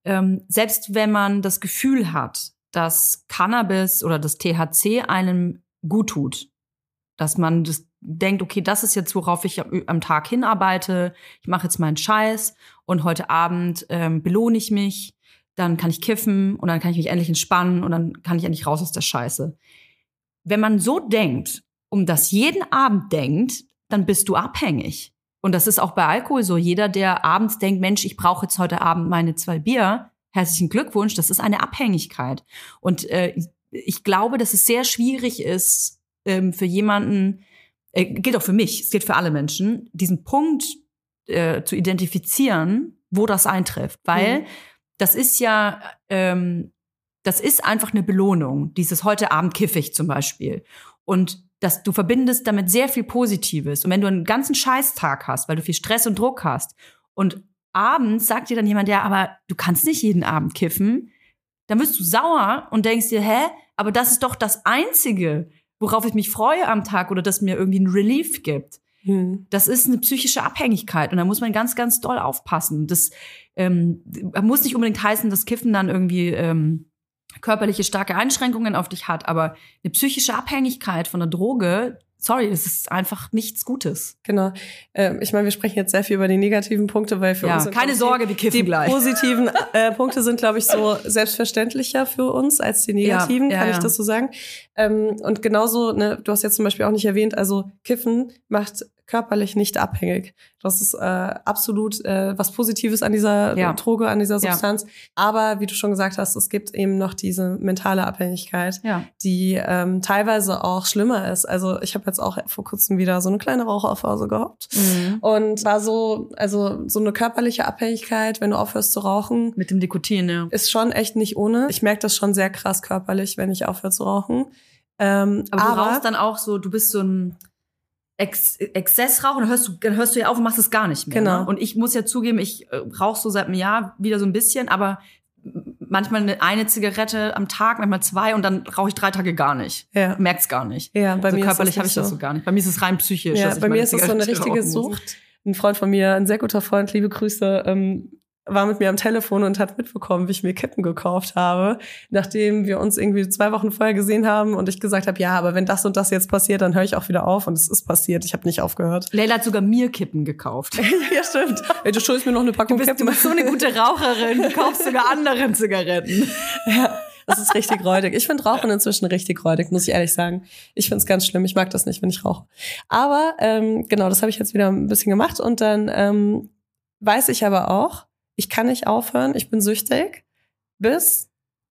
selbst wenn man das Gefühl hat, dass Cannabis oder das THC einem gut tut, dass man das denkt, okay, das ist jetzt, worauf ich am Tag hinarbeite, ich mache jetzt meinen Scheiß und heute Abend belohne ich mich, dann kann ich kiffen und dann kann ich mich endlich entspannen und dann kann ich endlich raus aus der Scheiße. Wenn man so denkt und das jeden Abend denkt, dann bist du abhängig. Und das ist auch bei Alkohol so. Jeder, der abends denkt, Mensch, ich brauche jetzt heute Abend meine 2 Bier, herzlichen Glückwunsch, das ist eine Abhängigkeit. Und ich glaube, dass es sehr schwierig ist für jemanden, gilt auch für mich, es gilt für alle Menschen, diesen Punkt zu identifizieren, wo das eintrifft. Weil das ist ja, das ist einfach eine Belohnung, dieses heute Abend kiffe ich zum Beispiel. Und du verbindest damit sehr viel Positives. Und wenn du einen ganzen Scheißtag hast, weil du viel Stress und Druck hast und abends sagt dir dann jemand, ja, aber du kannst nicht jeden Abend kiffen, dann wirst du sauer und denkst dir, aber das ist doch das Einzige, worauf ich mich freue am Tag oder das mir irgendwie einen Relief gibt. Das ist eine psychische Abhängigkeit und da muss man ganz, ganz doll aufpassen. Das muss nicht unbedingt heißen, dass Kiffen dann irgendwie körperliche starke Einschränkungen auf dich hat, aber eine psychische Abhängigkeit von einer Droge sorry, es ist einfach nichts Gutes. Genau. Ich meine, wir sprechen jetzt sehr viel über die negativen Punkte, weil für uns sind keine Sorge, wir kiffen gleich. Die positiven Punkte sind, glaube ich, so selbstverständlicher für uns als die negativen, kann ich das so sagen. Und genauso, ne, du hast jetzt zum Beispiel auch nicht erwähnt, also Kiffen macht körperlich nicht abhängig. Das ist absolut was Positives an dieser Droge, an dieser Substanz. Aber wie du schon gesagt hast, es gibt eben noch diese mentale Abhängigkeit, die teilweise auch schlimmer ist. Also ich habe jetzt auch vor kurzem wieder so eine kleine Raucherphase gehabt und war so eine körperliche Abhängigkeit, wenn du aufhörst zu rauchen. Mit dem Nikotin, ist schon echt nicht ohne. Ich merke das schon sehr krass körperlich, wenn ich aufhöre zu rauchen. Aber du rauchst dann auch so, du bist so ein Exzessrauchen, dann hörst du ja auf und machst es gar nicht mehr. Genau. Ne? Und ich muss ja zugeben, ich rauche so seit einem Jahr wieder so ein bisschen, aber manchmal eine Zigarette am Tag, manchmal 2 und dann rauche ich 3 Tage gar nicht. Ja. Merk's gar nicht. Ja, bei mir körperlich habe ich das so gar nicht. Bei mir ist es rein psychisch. Ja, bei mir ist es so eine richtige Sucht. Ein Freund von mir, ein sehr guter Freund, liebe Grüße, war mit mir am Telefon und hat mitbekommen, wie ich mir Kippen gekauft habe, nachdem wir uns irgendwie 2 Wochen vorher gesehen haben und ich gesagt habe, ja, aber wenn das und das jetzt passiert, dann höre ich auch wieder auf und es ist passiert. Ich habe nicht aufgehört. Leila hat sogar mir Kippen gekauft. Ja, stimmt. Ey, du schuldest mir noch eine Packung Kippen. Du bist so eine gute Raucherin, du kaufst sogar anderen Zigaretten. Ja, das ist richtig räudig. Ich finde Rauchen inzwischen richtig räudig, muss ich ehrlich sagen. Ich finde es ganz schlimm. Ich mag das nicht, wenn ich rauche. Aber genau, das habe ich jetzt wieder ein bisschen gemacht und dann weiß ich aber auch, ich kann nicht aufhören, ich bin süchtig, bis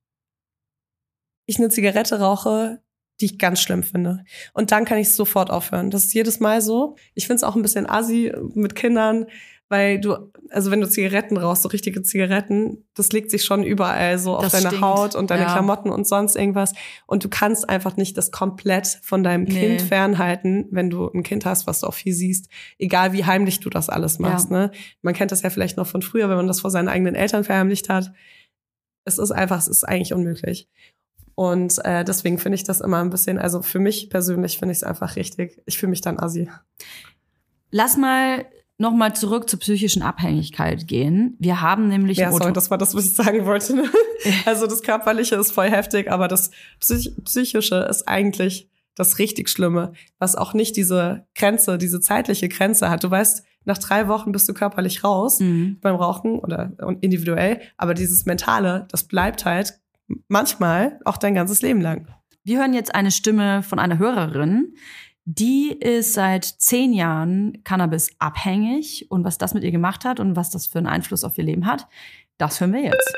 ich eine Zigarette rauche, die ich ganz schlimm finde. Und dann kann ich sofort aufhören. Das ist jedes Mal so. Ich finde es auch ein bisschen assi mit Kindern, weil wenn du Zigaretten rauchst, so richtige Zigaretten, das legt sich schon überall so auf deine Haut und deine Klamotten und sonst irgendwas. Und du kannst einfach nicht das komplett von deinem Kind fernhalten, wenn du ein Kind hast, was du auch viel siehst. Egal wie heimlich du das alles machst, ne? Man kennt das ja vielleicht noch von früher, wenn man das vor seinen eigenen Eltern verheimlicht hat. Es ist eigentlich unmöglich. Und deswegen finde ich das immer ein bisschen, also für mich persönlich finde ich es einfach richtig. Ich fühle mich dann assi. Lass mal nochmal zurück zur psychischen Abhängigkeit gehen. Wir haben nämlich... Ja, sorry, das war das, was ich sagen wollte. Ne? Also das Körperliche ist voll heftig, aber das Psychische ist eigentlich das richtig Schlimme, was auch nicht diese Grenze, diese zeitliche Grenze hat. Du weißt, nach 3 Wochen bist du körperlich raus beim Rauchen oder individuell, aber dieses Mentale, das bleibt halt manchmal auch dein ganzes Leben lang. Wir hören jetzt eine Stimme von einer Hörerin, die ist seit 10 Jahren Cannabis abhängig und was das mit ihr gemacht hat und was das für einen Einfluss auf ihr Leben hat, das hören wir jetzt.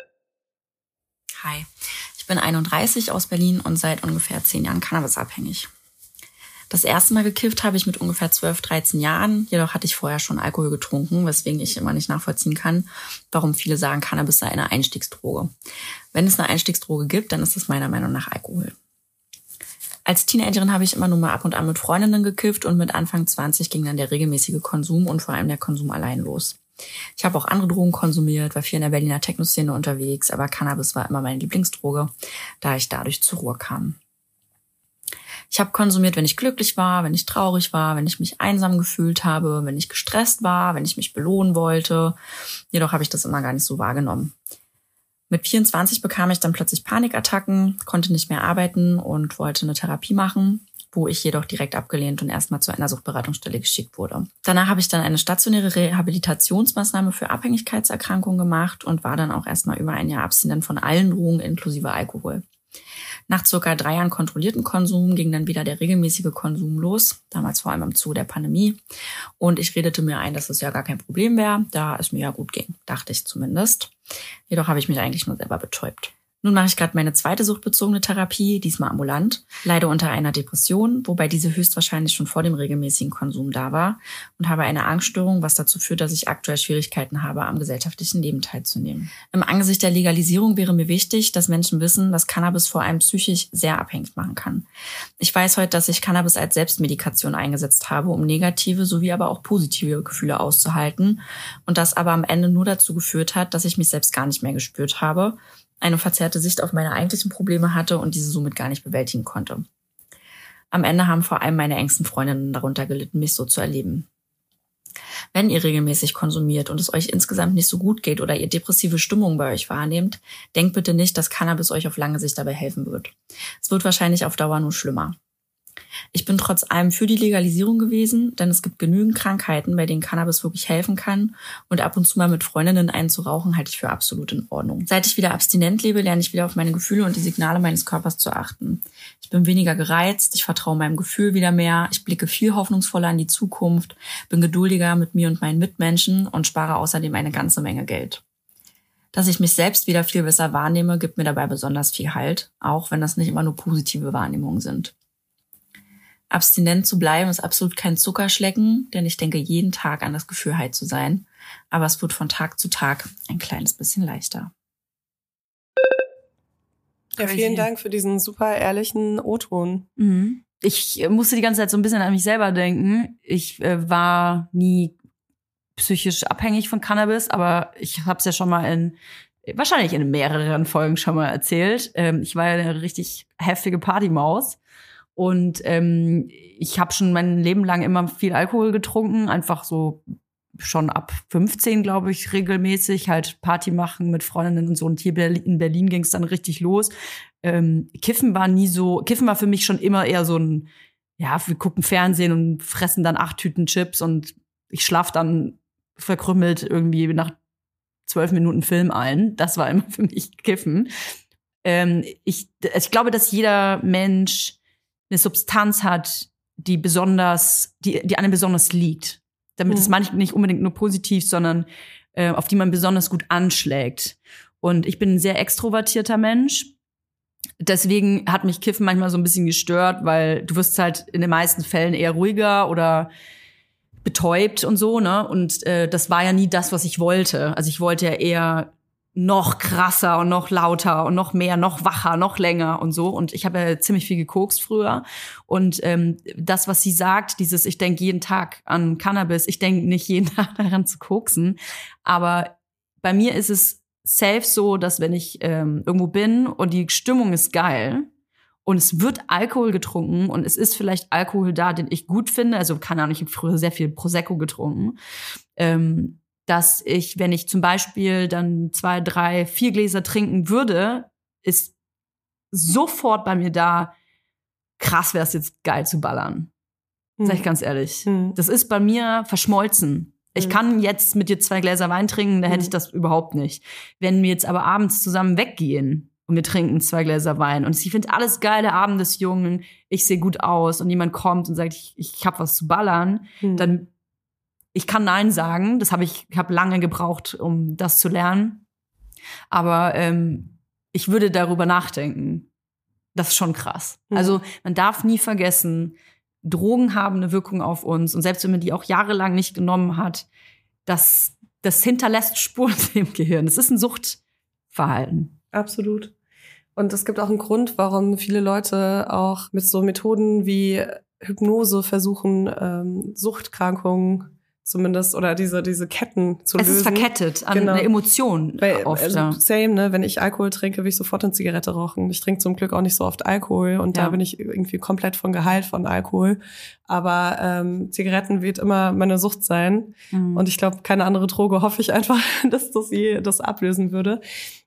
Hi, ich bin 31 aus Berlin und seit ungefähr 10 Jahren Cannabis-abhängig. Das erste Mal gekifft habe ich mit ungefähr 12, 13 Jahren, jedoch hatte ich vorher schon Alkohol getrunken, weswegen ich immer nicht nachvollziehen kann, warum viele sagen, Cannabis sei eine Einstiegsdroge. Wenn es eine Einstiegsdroge gibt, dann ist das meiner Meinung nach Alkohol. Als Teenagerin habe ich immer nur mal ab und an mit Freundinnen gekifft und mit Anfang 20 ging dann der regelmäßige Konsum und vor allem der Konsum allein los. Ich habe auch andere Drogen konsumiert, war viel in der Berliner Techno-Szene unterwegs, aber Cannabis war immer meine Lieblingsdroge, da ich dadurch zur Ruhe kam. Ich habe konsumiert, wenn ich glücklich war, wenn ich traurig war, wenn ich mich einsam gefühlt habe, wenn ich gestresst war, wenn ich mich belohnen wollte. Jedoch habe ich das immer gar nicht so wahrgenommen. Mit 24 bekam ich dann plötzlich Panikattacken, konnte nicht mehr arbeiten und wollte eine Therapie machen, wo ich jedoch direkt abgelehnt und erstmal zu einer Suchtberatungsstelle geschickt wurde. Danach habe ich dann eine stationäre Rehabilitationsmaßnahme für Abhängigkeitserkrankungen gemacht und war dann auch erstmal über ein Jahr abstinent von allen Drogen inklusive Alkohol. Nach circa 3 Jahren kontrollierten Konsum ging dann wieder der regelmäßige Konsum los, damals vor allem im Zuge der Pandemie. Und ich redete mir ein, dass es ja gar kein Problem wäre, da es mir ja gut ging, dachte ich zumindest. Jedoch habe ich mich eigentlich nur selber betäubt. Nun mache ich gerade meine zweite suchtbezogene Therapie, diesmal ambulant, leide unter einer Depression, wobei diese höchstwahrscheinlich schon vor dem regelmäßigen Konsum da war und habe eine Angststörung, was dazu führt, dass ich aktuell Schwierigkeiten habe, am gesellschaftlichen Leben teilzunehmen. Im Angesicht der Legalisierung wäre mir wichtig, dass Menschen wissen, dass Cannabis vor allem psychisch sehr abhängig machen kann. Ich weiß heute, dass ich Cannabis als Selbstmedikation eingesetzt habe, um negative sowie aber auch positive Gefühle auszuhalten und das aber am Ende nur dazu geführt hat, dass ich mich selbst gar nicht mehr gespürt habe, eine verzerrte Sicht auf meine eigentlichen Probleme hatte und diese somit gar nicht bewältigen konnte. Am Ende haben vor allem meine engsten Freundinnen darunter gelitten, mich so zu erleben. Wenn ihr regelmäßig konsumiert und es euch insgesamt nicht so gut geht oder ihr depressive Stimmungen bei euch wahrnehmt, denkt bitte nicht, dass Cannabis euch auf lange Sicht dabei helfen wird. Es wird wahrscheinlich auf Dauer nur schlimmer. Ich bin trotz allem für die Legalisierung gewesen, denn es gibt genügend Krankheiten, bei denen Cannabis wirklich helfen kann. Und ab und zu mal mit Freundinnen einen zu rauchen, halte ich für absolut in Ordnung. Seit ich wieder abstinent lebe, lerne ich wieder auf meine Gefühle und die Signale meines Körpers zu achten. Ich bin weniger gereizt, ich vertraue meinem Gefühl wieder mehr, ich blicke viel hoffnungsvoller in die Zukunft, bin geduldiger mit mir und meinen Mitmenschen und spare außerdem eine ganze Menge Geld. Dass ich mich selbst wieder viel besser wahrnehme, gibt mir dabei besonders viel Halt, auch wenn das nicht immer nur positive Wahrnehmungen sind. Abstinent zu bleiben ist absolut kein Zuckerschlecken, denn ich denke jeden Tag an das Gefühl, high zu sein. Aber es wird von Tag zu Tag ein kleines bisschen leichter. Ja, vielen Dank für diesen super ehrlichen O-Ton. Mhm. Ich musste die ganze Zeit so ein bisschen an mich selber denken. Ich war nie psychisch abhängig von Cannabis, aber ich habe es ja schon mal wahrscheinlich in mehreren Folgen schon mal erzählt. Ich war ja eine richtig heftige Partymaus. Und ich habe schon mein Leben lang immer viel Alkohol getrunken, einfach so schon ab 15, glaube ich, regelmäßig halt Party machen mit Freundinnen und so. Und hier in Berlin ging es dann richtig los. Kiffen war für mich schon immer eher so ein, ja, wir gucken Fernsehen und fressen dann 8 Tüten Chips und ich schlaf dann verkrümmelt irgendwie nach 12 Minuten Film ein. Das war immer für mich Kiffen. Ich glaube, dass jeder Mensch eine Substanz hat, die einem besonders liegt. Damit ist manchmal nicht unbedingt nur positiv, sondern auf die man besonders gut anschlägt. Und ich bin ein sehr extrovertierter Mensch. Deswegen hat mich Kiffen manchmal so ein bisschen gestört, weil du wirst halt in den meisten Fällen eher ruhiger oder betäubt und so, ne? Und das war ja nie das, was ich wollte. Also ich wollte ja eher noch krasser und noch lauter und noch mehr, noch wacher, noch länger und so. Und ich habe ja ziemlich viel gekokst früher. Und das, was sie sagt, ich denke jeden Tag an Cannabis, ich denke nicht jeden Tag daran zu koksen. Aber bei mir ist es safe so, dass wenn ich irgendwo bin und die Stimmung ist geil und es wird Alkohol getrunken und es ist vielleicht Alkohol da, den ich gut finde, also keine Ahnung, ich habe früher sehr viel Prosecco getrunken, dass ich, wenn ich zum Beispiel dann 2, 3, 4 Gläser trinken würde, ist sofort bei mir da, krass wäre es jetzt geil zu ballern. Sag ich ganz ehrlich. Das ist bei mir verschmolzen. Ich kann jetzt mit dir 2 Gläser Wein trinken, da hätte ich das überhaupt nicht. Wenn wir jetzt aber abends zusammen weggehen und wir trinken 2 Gläser Wein und ich finde alles geil, der Abend ist jung, ich sehe gut aus und jemand kommt und sagt, ich habe was zu ballern, dann ich kann Nein sagen, ich habe lange gebraucht, um das zu lernen. Aber ich würde darüber nachdenken. Das ist schon krass. Also man darf nie vergessen, Drogen haben eine Wirkung auf uns. Und selbst wenn man die auch jahrelang nicht genommen hat, das hinterlässt Spuren im Gehirn. Das ist ein Suchtverhalten. Absolut. Und es gibt auch einen Grund, warum viele Leute auch mit so Methoden wie Hypnose versuchen, Suchtkrankungen zumindest, oder diese Ketten zu lösen. Es ist verkettet an eine Emotion oft. Also same, ne? Wenn ich Alkohol trinke, will ich sofort eine Zigarette rauchen. Ich trinke zum Glück auch nicht so oft Alkohol und da bin ich irgendwie komplett von geheilt von Alkohol. Aber Zigaretten wird immer meine Sucht sein. Und ich glaube, keine andere Droge, hoffe ich einfach, dass das das ablösen würde.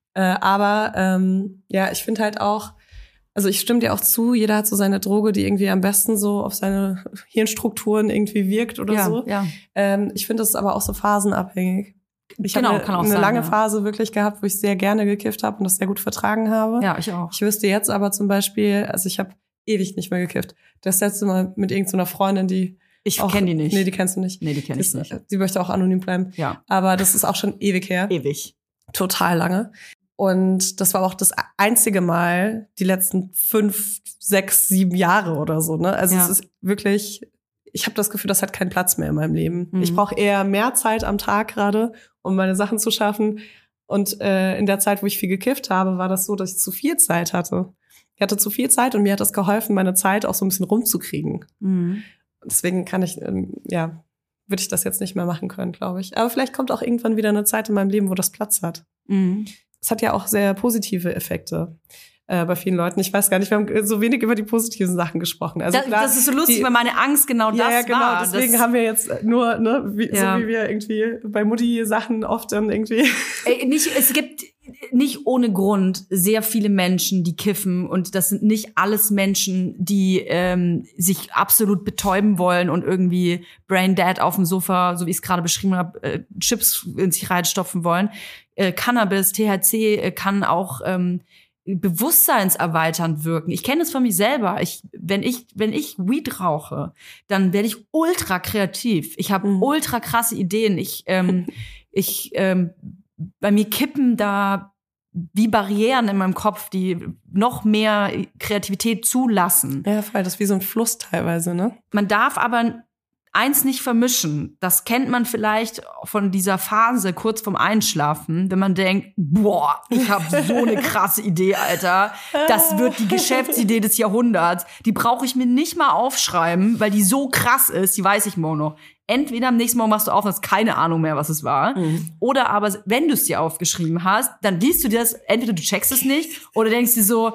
Aber ich finde halt auch, also ich stimme dir auch zu, jeder hat so seine Droge, die irgendwie am besten so auf seine Hirnstrukturen irgendwie wirkt oder so. Ja. Ich finde, das ist aber auch so phasenabhängig. Ich habe eine lange Phase wirklich gehabt, wo ich sehr gerne gekifft habe und das sehr gut vertragen habe. Ja, ich auch. Ich wüsste jetzt aber zum Beispiel, also ich habe ewig nicht mehr gekifft. Das letzte Mal mit irgendeiner Freundin, die ich kenne die nicht. Nee, die kennst du nicht. Nee, die kenne ich nicht. Sie möchte auch anonym bleiben. Ja. Aber das ist auch schon ewig her. Ewig. Total lange. Und das war auch das einzige Mal die letzten 5, 6, 7 Jahre oder so, ne? Also es ist wirklich, ich habe das Gefühl, das hat keinen Platz mehr in meinem Leben. Ich brauche eher mehr Zeit am Tag gerade, um meine Sachen zu schaffen. Und in der Zeit, wo ich viel gekifft habe, war das so, dass ich zu viel Zeit hatte. Ich hatte zu viel Zeit und mir hat das geholfen, meine Zeit auch so ein bisschen rumzukriegen. Deswegen würde ich das jetzt nicht mehr machen können, glaube ich. Aber vielleicht kommt auch irgendwann wieder eine Zeit in meinem Leben, wo das Platz hat. Es hat ja auch sehr positive Effekte bei vielen Leuten. Ich weiß gar nicht, wir haben so wenig über die positiven Sachen gesprochen. Also klar, das ist so lustig, weil meine Angst genau das war. Ja, genau. Deswegen haben wir jetzt nur, so wie wir irgendwie bei Mutti-Sachen oft dann irgendwie. Es gibt nicht ohne Grund sehr viele Menschen, die kiffen, und das sind nicht alles Menschen, die sich absolut betäuben wollen und irgendwie brain dead auf dem Sofa, so wie ich es gerade beschrieben habe, Chips in sich reinstopfen wollen. Cannabis, THC kann auch bewusstseinserweiternd wirken. Ich kenne es von mir selber. Wenn ich Weed rauche, dann werde ich ultra kreativ. Ich habe ultra krasse Ideen. Bei mir kippen da wie Barrieren in meinem Kopf, die noch mehr Kreativität zulassen. Ja, voll, das ist wie so ein Fluss teilweise, ne? Man darf aber eins nicht vermischen. Das kennt man vielleicht von dieser Phase kurz vorm Einschlafen, wenn man denkt, boah, ich habe so eine krasse Idee, Alter. Das wird die Geschäftsidee des Jahrhunderts. Die brauche ich mir nicht mal aufschreiben, weil die so krass ist, die weiß ich morgen noch. Entweder am nächsten Morgen machst du auf und hast keine Ahnung mehr, was es war. Oder aber, wenn du es dir aufgeschrieben hast, dann liest du dir das, entweder du checkst es nicht oder denkst dir so,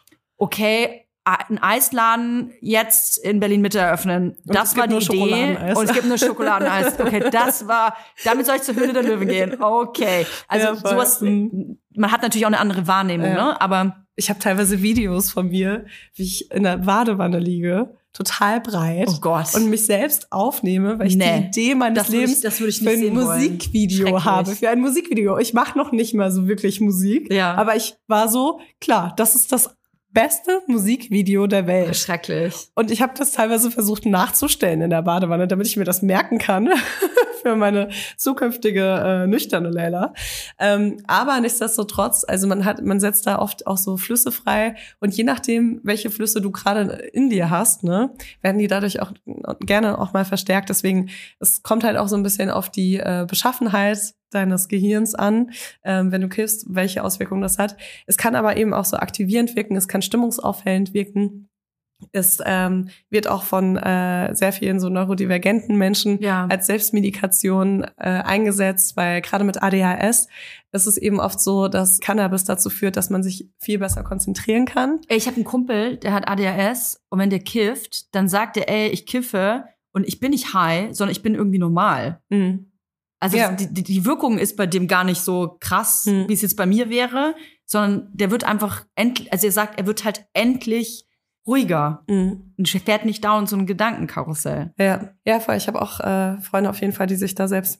okay, einen Eisladen jetzt in Berlin-Mitte eröffnen. Das war die Idee. Und es gibt nur Schokoladeneis. Okay, damit soll ich zur Höhle der Löwen gehen. Okay. Also ja, sowas, man hat natürlich auch eine andere Wahrnehmung, ne? Aber ich habe teilweise Videos von mir, wie ich in der Badewanne liege, total breit. Oh Gott. Und mich selbst aufnehme, weil ich die Idee meines Lebens für ein Musikvideo habe. Für ein Musikvideo. Ich mache noch nicht mal so wirklich Musik. Ja. Aber ich war so, klar, das ist das beste Musikvideo der Welt. Schrecklich. Und ich habe das teilweise versucht nachzustellen in der Badewanne, damit ich mir das merken kann für meine zukünftige nüchterne Leila. Aber nichtsdestotrotz, also man setzt da oft auch so Flüsse frei und je nachdem, welche Flüsse du gerade in dir hast, ne, werden die dadurch auch gerne auch mal verstärkt. Deswegen, es kommt halt auch so ein bisschen auf die Beschaffenheit deines Gehirns an, wenn du kiffst, welche Auswirkungen das hat. Es kann aber eben auch so aktivierend wirken, es kann stimmungsaufhellend wirken. Es wird auch von sehr vielen so neurodivergenten Menschen als Selbstmedikation eingesetzt, weil gerade mit ADHS ist es eben oft so, dass Cannabis dazu führt, dass man sich viel besser konzentrieren kann. Ich habe einen Kumpel, der hat ADHS und wenn der kifft, dann sagt er, ich kiffe und ich bin nicht high, sondern ich bin irgendwie normal. Also die Wirkung ist bei dem gar nicht so krass, wie es jetzt bei mir wäre, sondern der wird einfach er sagt, er wird halt endlich ruhiger und fährt nicht dauernd so ein Gedankenkarussell. Ja, voll. Ich habe auch Freunde auf jeden Fall, die sich da selbst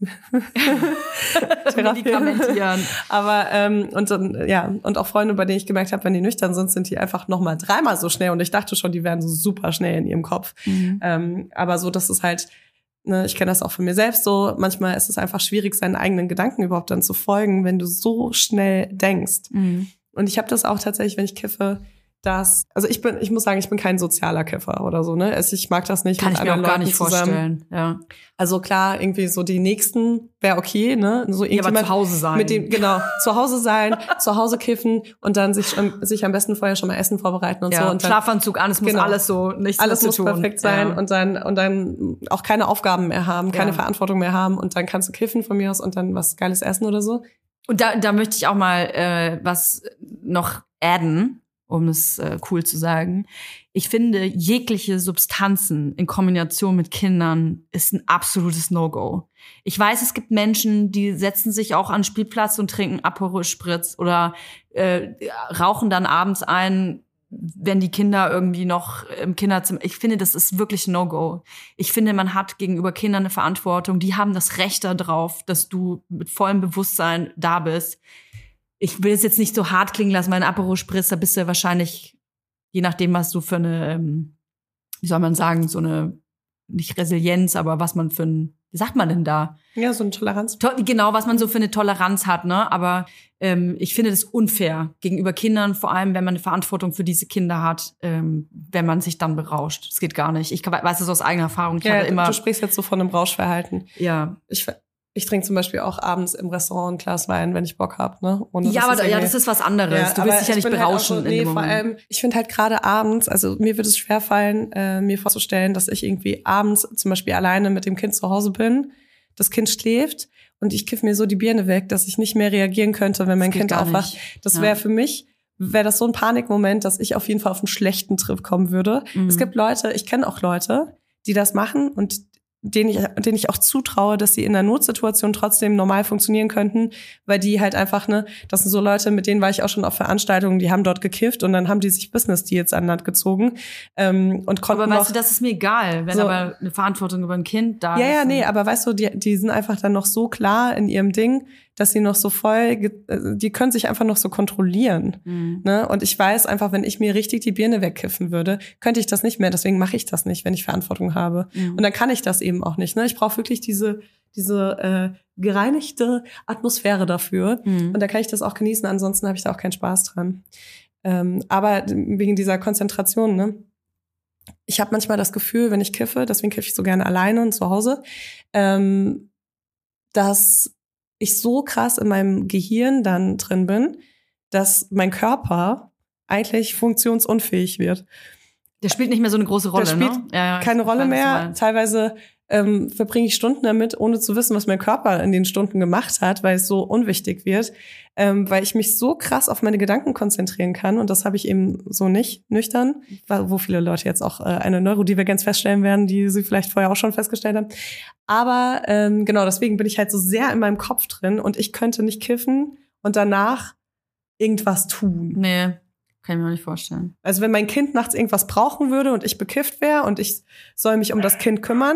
medikamentieren. Aber und auch Freunde, bei denen ich gemerkt habe, wenn die nüchtern sind die einfach noch mal 3-mal so schnell. Und ich dachte schon, die wären so super schnell in ihrem Kopf. Aber so, dass es halt, ne, ich kenne das auch von mir selbst so, manchmal ist es einfach schwierig, seinen eigenen Gedanken überhaupt dann zu folgen, wenn du so schnell denkst. Und ich habe das auch tatsächlich, wenn ich kiffe, also ich muss sagen, ich bin kein sozialer Kiffer oder so, ne? Ich mag das nicht. Kann ich mir auch gar nicht vorstellen, ja. Also klar, irgendwie so die Nächsten wäre okay, ne? So aber zu Hause sein. Zu Hause sein, zu Hause kiffen und dann sich am besten vorher schon mal Essen vorbereiten und so. Und dann, Schlafanzug an, es muss alles so, nichts alles muss perfekt sein und dann auch keine Aufgaben mehr haben, keine Verantwortung mehr haben und dann kannst du kiffen von mir aus und dann was Geiles essen oder so. Und da möchte ich auch mal was noch adden, um es cool zu sagen. Ich finde, jegliche Substanzen in Kombination mit Kindern ist ein absolutes No-Go. Ich weiß, es gibt Menschen, die setzen sich auch an den Spielplatz und trinken Aperol Spritz oder rauchen dann abends ein, wenn die Kinder irgendwie noch im Kinderzimmer. Ich finde, das ist wirklich ein No-Go. Ich finde, man hat gegenüber Kindern eine Verantwortung. Die haben das Recht darauf, dass du mit vollem Bewusstsein da bist. Ich will es jetzt nicht so hart klingen lassen, mein Aperol Spritz, da bist du wahrscheinlich, je nachdem, was du für eine, wie soll man sagen, so eine, nicht Resilienz, aber was man für ein, wie sagt man denn da? Ja, so eine Toleranz. Genau, was man so für eine Toleranz hat, ne? Aber ich finde das unfair gegenüber Kindern, vor allem, wenn man eine Verantwortung für diese Kinder hat, wenn man sich dann berauscht. Das geht gar nicht. Ich weiß das aus eigener Erfahrung. Du sprichst jetzt so von einem Rauschverhalten. Ja. Ich trinke zum Beispiel auch abends im Restaurant ein Glas Wein, wenn ich Bock hab, ne? Das ist was anderes. Ja, du willst dich ja nicht berauschen. Halt in dem Moment. Vor allem, ich finde halt gerade abends, also mir wird es schwerfallen, mir vorzustellen, dass ich irgendwie abends zum Beispiel alleine mit dem Kind zu Hause bin, das Kind schläft und ich kiff mir so die Birne weg, dass ich nicht mehr reagieren könnte, wenn mein Kind aufwacht. Das wäre für mich, wäre das so ein Panikmoment, dass ich auf jeden Fall auf einen schlechten Trip kommen würde. Es gibt Leute, ich kenne auch Leute, die das machen und denen ich auch zutraue, dass sie in einer Notsituation trotzdem normal funktionieren könnten, weil die halt einfach, ne, das sind so Leute, mit denen war ich auch schon auf Veranstaltungen, die haben dort gekifft und dann haben die sich Business Deals an Land gezogen und konnten. Aber weißt du, das ist mir egal, wenn so, aber eine Verantwortung über ein Kind da ist. Ja, nee, aber weißt du, die sind einfach dann noch so klar in ihrem Ding, dass sie noch so voll, die können sich einfach noch so kontrollieren. Ne? Und ich weiß einfach, wenn ich mir richtig die Birne wegkiffen würde, könnte ich das nicht mehr. Deswegen mache ich das nicht, wenn ich Verantwortung habe. Und dann kann ich das eben auch nicht. Ne? Ich brauche wirklich diese gereinigte Atmosphäre dafür. Und da kann ich das auch genießen. Ansonsten habe ich da auch keinen Spaß dran. Aber wegen dieser Konzentration, ne? Ich habe manchmal das Gefühl, wenn ich kiffe, deswegen kiffe ich so gerne alleine und zu Hause, dass ich so krass in meinem Gehirn dann drin bin, dass mein Körper eigentlich funktionsunfähig wird. Der spielt nicht mehr so eine große Rolle, der spielt ne? Ja, keine Rolle mehr. Teilweise verbringe ich Stunden damit, ohne zu wissen, was mein Körper in den Stunden gemacht hat, weil es so unwichtig wird, weil ich mich so krass auf meine Gedanken konzentrieren kann. Und das habe ich eben so nicht nüchtern, wo viele Leute jetzt auch eine Neurodivergenz feststellen werden, die sie vielleicht vorher auch schon festgestellt haben. Aber genau, deswegen bin ich halt so sehr in meinem Kopf drin und ich könnte nicht kiffen und danach irgendwas tun. Nee. Kann ich mir auch nicht vorstellen. Also wenn mein Kind nachts irgendwas brauchen würde und ich bekifft wäre und ich soll mich um das Kind kümmern,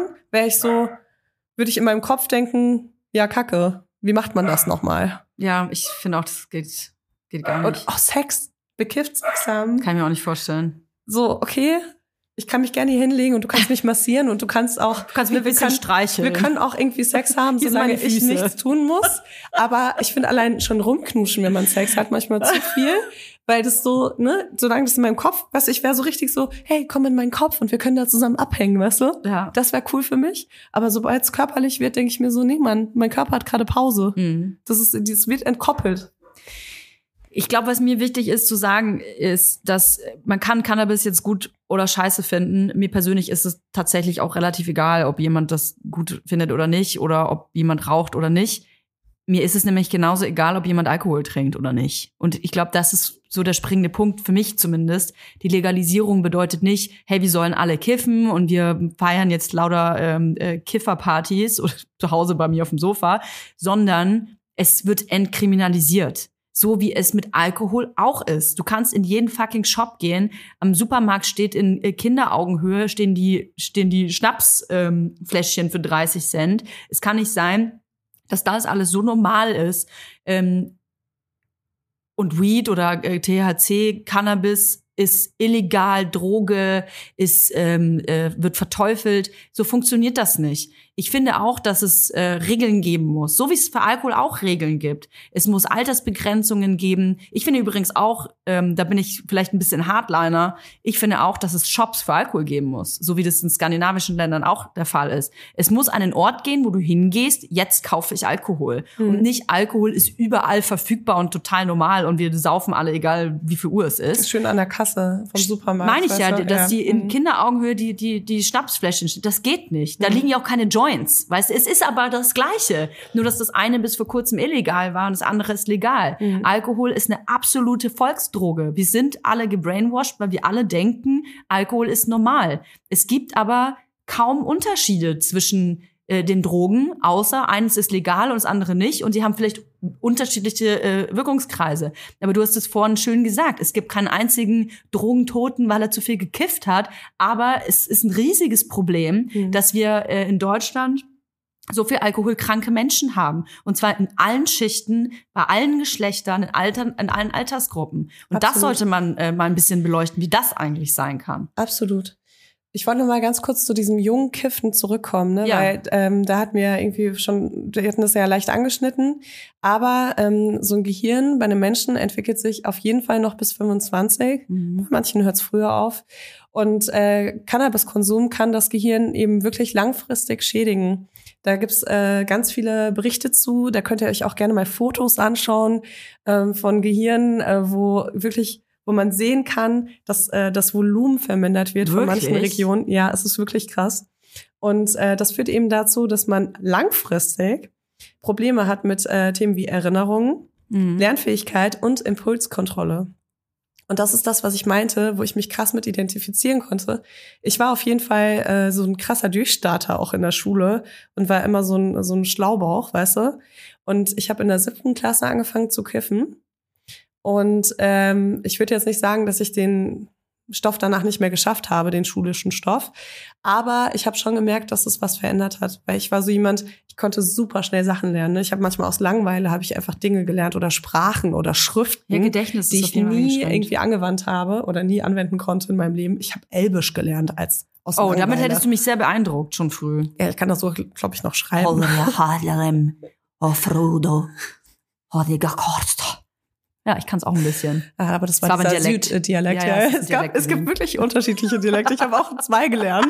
würde ich in meinem Kopf denken, ja, Kacke, wie macht man das nochmal? Ja, ich finde auch, das geht gar nicht. Und auch Sex, bekifft Sex haben. Kann ich mir auch nicht vorstellen. So, okay, ich kann mich gerne hier hinlegen und du kannst mich massieren und du kannst mir ein bisschen streicheln. Wir können auch irgendwie Sex haben, solange ich nichts tun muss. Aber ich finde allein schon rumknuschen, wenn man Sex hat, manchmal zu viel. Weil das so, ne, solange das in meinem Kopf, weißt du, ich wäre so richtig so, hey, komm in meinen Kopf und wir können da zusammen abhängen, weißt du? Ja. Das wäre cool für mich. Aber sobald es körperlich wird, denke ich mir so, nee, Mann, mein Körper hat gerade Pause. Das wird entkoppelt. Ich glaube, was mir wichtig ist zu sagen, ist, dass man kann Cannabis jetzt gut oder scheiße finden. Mir persönlich ist es tatsächlich auch relativ egal, ob jemand das gut findet oder nicht oder ob jemand raucht oder nicht. Mir ist es nämlich genauso egal, ob jemand Alkohol trinkt oder nicht. Und ich glaube, das ist so der springende Punkt, für mich zumindest. Die Legalisierung bedeutet nicht, hey, wir sollen alle kiffen und wir feiern jetzt lauter Kifferpartys oder zu Hause bei mir auf dem Sofa, sondern es wird entkriminalisiert. So wie es mit Alkohol auch ist. Du kannst in jeden fucking Shop gehen. Am Supermarkt steht in Kinderaugenhöhe, stehen die Schnapsfläschchen für 30 Cent. Es kann nicht sein, dass das alles so normal ist. Und Weed oder THC, Cannabis ist illegal, Droge wird verteufelt. So funktioniert das nicht. Ich finde auch, dass es Regeln geben muss, so wie es für Alkohol auch Regeln gibt. Es muss Altersbegrenzungen geben. Ich finde übrigens auch, da bin ich vielleicht ein bisschen Hardliner, ich finde auch, dass es Shops für Alkohol geben muss, so wie das in skandinavischen Ländern auch der Fall ist. Es muss an einen Ort gehen, wo du hingehst, jetzt kaufe ich Alkohol. Und nicht Alkohol ist überall verfügbar und total normal und wir saufen alle, egal wie viel Uhr es ist. Schön an der Kasse vom Supermarkt. Meine ich ja, dass die in Kinderaugenhöhe die Schnapsfläschchen stehen. Das geht nicht. Da liegen ja auch keine Joints. Weißt du, es ist aber das Gleiche. Nur, dass das eine bis vor kurzem illegal war und das andere ist legal. Alkohol ist eine absolute Volksdroge. Wir sind alle gebrainwashed, weil wir alle denken, Alkohol ist normal. Es gibt aber kaum Unterschiede zwischen den Drogen, außer eines ist legal und das andere nicht. Und die haben vielleicht unterschiedliche Wirkungskreise. Aber du hast es vorhin schön gesagt. Es gibt keinen einzigen Drogentoten, weil er zu viel gekifft hat. Aber es ist ein riesiges Problem, dass wir in Deutschland so viel alkoholkranke Menschen haben. Und zwar in allen Schichten, bei allen Geschlechtern, in allen Altersgruppen. Und das sollte man mal ein bisschen beleuchten, wie das eigentlich sein kann. Absolut. Ich wollte noch mal ganz kurz zu diesem jungen Kiffen zurückkommen, ne? Ja. Weil da hatten wir irgendwie schon, wir hatten das ja leicht angeschnitten, aber so ein Gehirn bei einem Menschen entwickelt sich auf jeden Fall noch bis 25. Bei manchen hört es früher auf. Und Cannabiskonsum kann das Gehirn eben wirklich langfristig schädigen. Da gibt's ganz viele Berichte zu. Da könnt ihr euch auch gerne mal Fotos anschauen von Gehirnen, wo man sehen kann, dass das Volumen vermindert wird von manchen Regionen. Ja, es ist wirklich krass. Und das führt eben dazu, dass man langfristig Probleme hat mit Themen wie Erinnerungen, Lernfähigkeit und Impulskontrolle. Und das ist das, was ich meinte, wo ich mich krass mit identifizieren konnte. Ich war auf jeden Fall so ein krasser Durchstarter auch in der Schule und war immer so ein Schlaubauch, weißt du? Und ich habe in der 7. Klasse angefangen zu kiffen. Und ich würde jetzt nicht sagen, dass ich den Stoff danach nicht mehr geschafft habe, den schulischen Stoff. Aber ich habe schon gemerkt, dass es was verändert hat. Weil ich war so jemand, ich konnte super schnell Sachen lernen. Ich habe manchmal aus Langeweile habe ich einfach Dinge gelernt oder Sprachen oder Schriften, ja, Gedächtnis die ich nie irgendwie angewandt habe oder nie anwenden konnte in meinem Leben. Ich habe Elbisch gelernt aus Langeweile. Damit hättest du mich sehr beeindruckt, schon früh. Ja, ich kann das so, glaube ich, noch schreiben. Ja, ich kann es auch ein bisschen. Ja, aber das war dieser Süddialekt. Ja, es gibt wirklich unterschiedliche Dialekte. Ich habe auch 2 gelernt.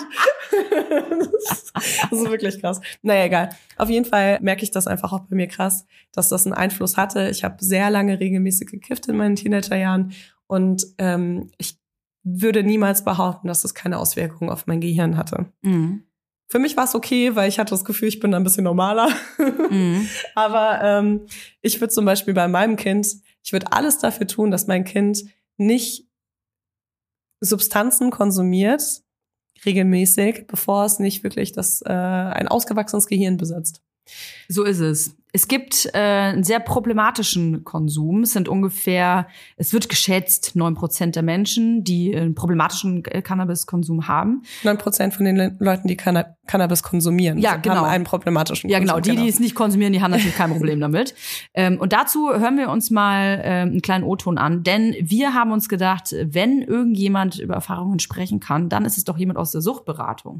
Das ist wirklich krass. Naja, egal. Auf jeden Fall merke ich das einfach auch bei mir krass, dass das einen Einfluss hatte. Ich habe sehr lange regelmäßig gekifft in meinen Teenagerjahren und ich würde niemals behaupten, dass das keine Auswirkungen auf mein Gehirn hatte. Mhm. Für mich war es okay, weil ich hatte das Gefühl, ich bin ein bisschen normaler. Mhm. Aber ich würde zum Beispiel bei meinem Kind, ich würde alles dafür tun, dass mein Kind nicht Substanzen konsumiert, regelmäßig, bevor es nicht wirklich ein ausgewachsenes Gehirn besitzt. So ist es. Es gibt einen sehr problematischen Konsum. Es wird geschätzt, 9% der Menschen, die einen problematischen Cannabiskonsum haben. 9% von den Leuten, die Cannabis konsumieren, haben einen problematischen Konsum. Ja, genau. Die es nicht konsumieren, die haben natürlich kein Problem damit. Und dazu hören wir uns mal einen kleinen O-Ton an. Denn wir haben uns gedacht, wenn irgendjemand über Erfahrungen sprechen kann, dann ist es doch jemand aus der Suchtberatung.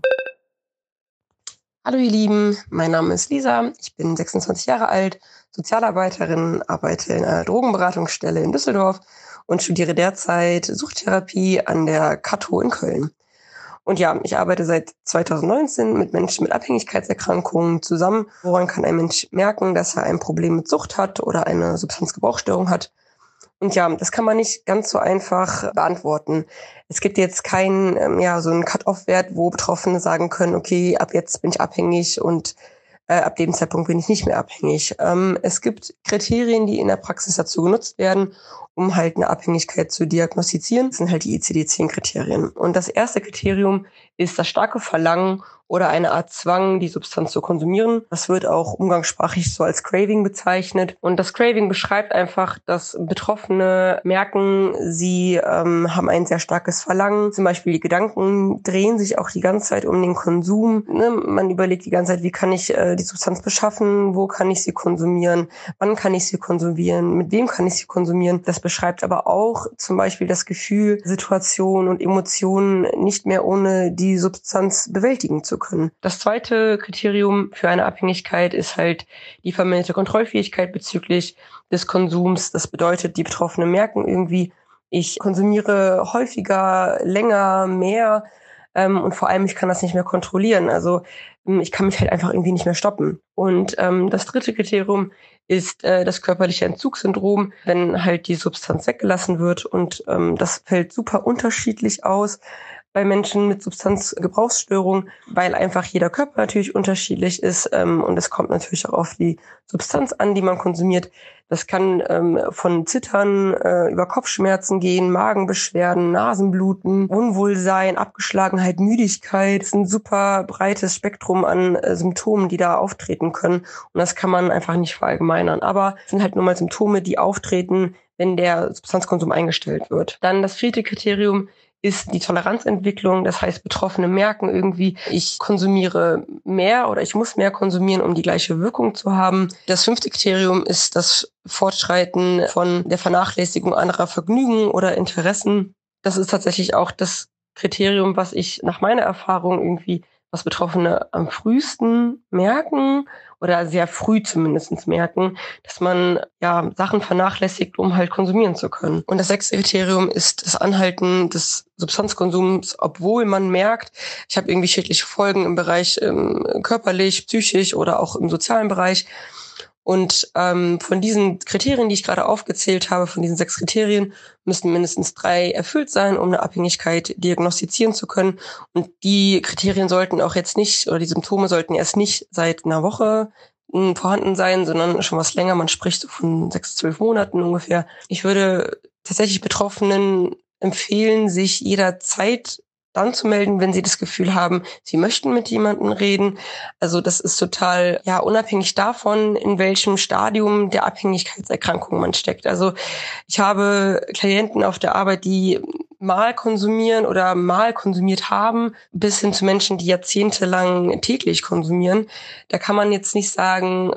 Hallo ihr Lieben, mein Name ist Lisa, ich bin 26 Jahre alt, Sozialarbeiterin, arbeite in einer Drogenberatungsstelle in Düsseldorf und studiere derzeit Suchttherapie an der Cato in Köln. Und ja, ich arbeite seit 2019 mit Menschen mit Abhängigkeitserkrankungen zusammen. Woran kann ein Mensch merken, dass er ein Problem mit Sucht hat oder eine Substanzgebrauchsstörung hat? Und ja, das kann man nicht ganz so einfach beantworten. Es gibt jetzt keinen, so einen Cut-off-Wert, wo Betroffene sagen können, okay, ab jetzt bin ich abhängig und ab dem Zeitpunkt bin ich nicht mehr abhängig. Es gibt Kriterien, die in der Praxis dazu genutzt werden, um halt eine Abhängigkeit zu diagnostizieren. Das sind halt die ICD-10-Kriterien. Und das erste Kriterium ist das starke Verlangen oder eine Art Zwang, die Substanz zu konsumieren. Das wird auch umgangssprachlich so als Craving bezeichnet. Und das Craving beschreibt einfach, dass Betroffene merken, sie haben ein sehr starkes Verlangen. Zum Beispiel die Gedanken drehen sich auch die ganze Zeit um den Konsum. Man überlegt die ganze Zeit, wie kann ich die Substanz beschaffen, wo kann ich sie konsumieren, wann kann ich sie konsumieren, mit wem kann ich sie konsumieren. Das beschreibt aber auch zum Beispiel das Gefühl, Situationen und Emotionen nicht mehr ohne die Substanz bewältigen zu können. Das zweite Kriterium für eine Abhängigkeit ist halt die verminderte Kontrollfähigkeit bezüglich des Konsums. Das bedeutet, die Betroffenen merken irgendwie, ich konsumiere häufiger, länger, mehr und vor allem, ich kann das nicht mehr kontrollieren. Also ich kann mich halt einfach irgendwie nicht mehr stoppen. Und das dritte Kriterium ist das körperliche Entzugssyndrom, wenn halt die Substanz weggelassen wird. Und das fällt super unterschiedlich aus bei Menschen mit Substanzgebrauchsstörung, weil einfach jeder Körper natürlich unterschiedlich ist und es kommt natürlich auch auf die Substanz an, die man konsumiert. Das kann von Zittern über Kopfschmerzen gehen, Magenbeschwerden, Nasenbluten, Unwohlsein, Abgeschlagenheit, Müdigkeit. Das ist ein super breites Spektrum an Symptomen, die da auftreten können und das kann man einfach nicht verallgemeinern. Aber es sind halt nur mal Symptome, die auftreten, wenn der Substanzkonsum eingestellt wird. Dann das vierte Kriterium ist die Toleranzentwicklung. Das heißt, Betroffene merken irgendwie, ich konsumiere mehr oder ich muss mehr konsumieren, um die gleiche Wirkung zu haben. Das fünfte Kriterium ist das Fortschreiten von der Vernachlässigung anderer Vergnügen oder Interessen. Das ist tatsächlich auch das Kriterium, was ich nach meiner Erfahrung irgendwie, was Betroffene am frühesten merken oder sehr früh zumindest merken, dass man ja Sachen vernachlässigt, um halt konsumieren zu können. Und das sechste Kriterium ist das Anhalten des Substanzkonsums, obwohl man merkt, ich habe irgendwie schädliche Folgen im Bereich körperlich, psychisch oder auch im sozialen Bereich. Und von diesen Kriterien, die ich gerade aufgezählt habe, von diesen 6 Kriterien, müssen mindestens 3 erfüllt sein, um eine Abhängigkeit diagnostizieren zu können. Und die Kriterien sollten auch jetzt nicht, oder die Symptome sollten erst nicht seit einer Woche vorhanden sein, sondern schon was länger. Man spricht so von 6 bis 12 Monaten ungefähr. Ich würde tatsächlich Betroffenen empfehlen, sich jederzeit dann zu melden, wenn sie das Gefühl haben, sie möchten mit jemandem reden. Also das ist total unabhängig davon, in welchem Stadium der Abhängigkeitserkrankung man steckt. Also ich habe Klienten auf der Arbeit, die mal konsumieren oder mal konsumiert haben, bis hin zu Menschen, die jahrzehntelang täglich konsumieren. Da kann man jetzt nicht sagen,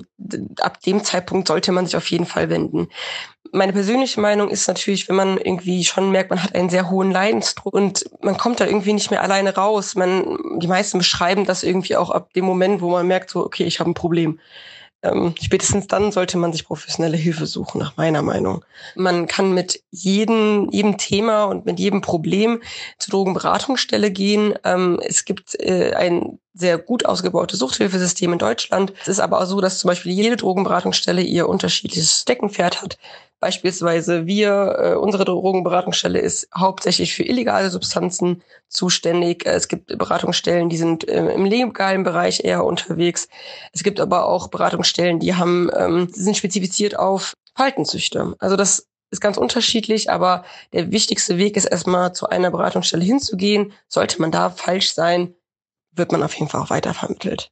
ab dem Zeitpunkt sollte man sich auf jeden Fall wenden. Meine persönliche Meinung ist natürlich, wenn man irgendwie schon merkt, man hat einen sehr hohen Leidensdruck und man kommt da irgendwie nicht mehr alleine raus. Die meisten beschreiben das irgendwie auch ab dem Moment, wo man merkt, so, okay, ich habe ein Problem. Spätestens dann sollte man sich professionelle Hilfe suchen, nach meiner Meinung. Man kann mit jedem Thema und mit jedem Problem zur Drogenberatungsstelle gehen. Es gibt ein sehr gut ausgebautes Suchthilfesystem in Deutschland. Es ist aber auch so, dass zum Beispiel jede Drogenberatungsstelle ihr unterschiedliches Steckenpferd hat. Beispielsweise unsere Drogenberatungsstelle ist hauptsächlich für illegale Substanzen zuständig. Es gibt Beratungsstellen, die sind im legalen Bereich eher unterwegs. Es gibt aber auch Beratungsstellen, die sind spezifiziert auf Verhaltenssüchte. Also das ist ganz unterschiedlich, aber der wichtigste Weg ist erstmal zu einer Beratungsstelle hinzugehen. Sollte man da falsch sein, wird man auf jeden Fall auch weitervermittelt.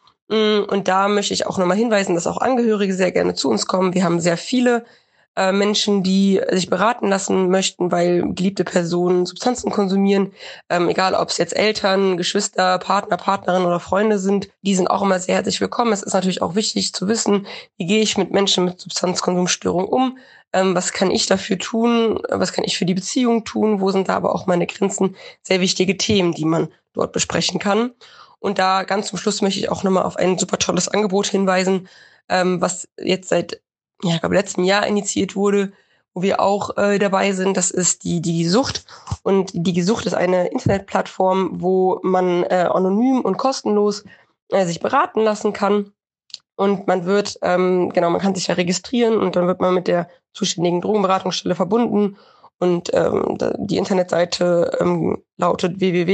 Und da möchte ich auch nochmal hinweisen, dass auch Angehörige sehr gerne zu uns kommen. Wir haben sehr viele Menschen, die sich beraten lassen möchten, weil geliebte Personen Substanzen konsumieren, egal ob es jetzt Eltern, Geschwister, Partner, Partnerin oder Freunde sind, die sind auch immer sehr herzlich willkommen. Es ist natürlich auch wichtig zu wissen, wie gehe ich mit Menschen mit Substanzkonsumstörung um, was kann ich dafür tun, was kann ich für die Beziehung tun, wo sind da aber auch meine Grenzen, sehr wichtige Themen, die man dort besprechen kann. Und da ganz zum Schluss möchte ich auch nochmal auf ein super tolles Angebot hinweisen, was jetzt seit letzten Jahr initiiert wurde, wo wir auch dabei sind. Das ist die DigiSucht. Und die DigiSucht ist eine Internetplattform, wo man anonym und kostenlos sich beraten lassen kann. Und man wird, man kann sich ja registrieren und dann wird man mit der zuständigen Drogenberatungsstelle verbunden. Und die Internetseite lautet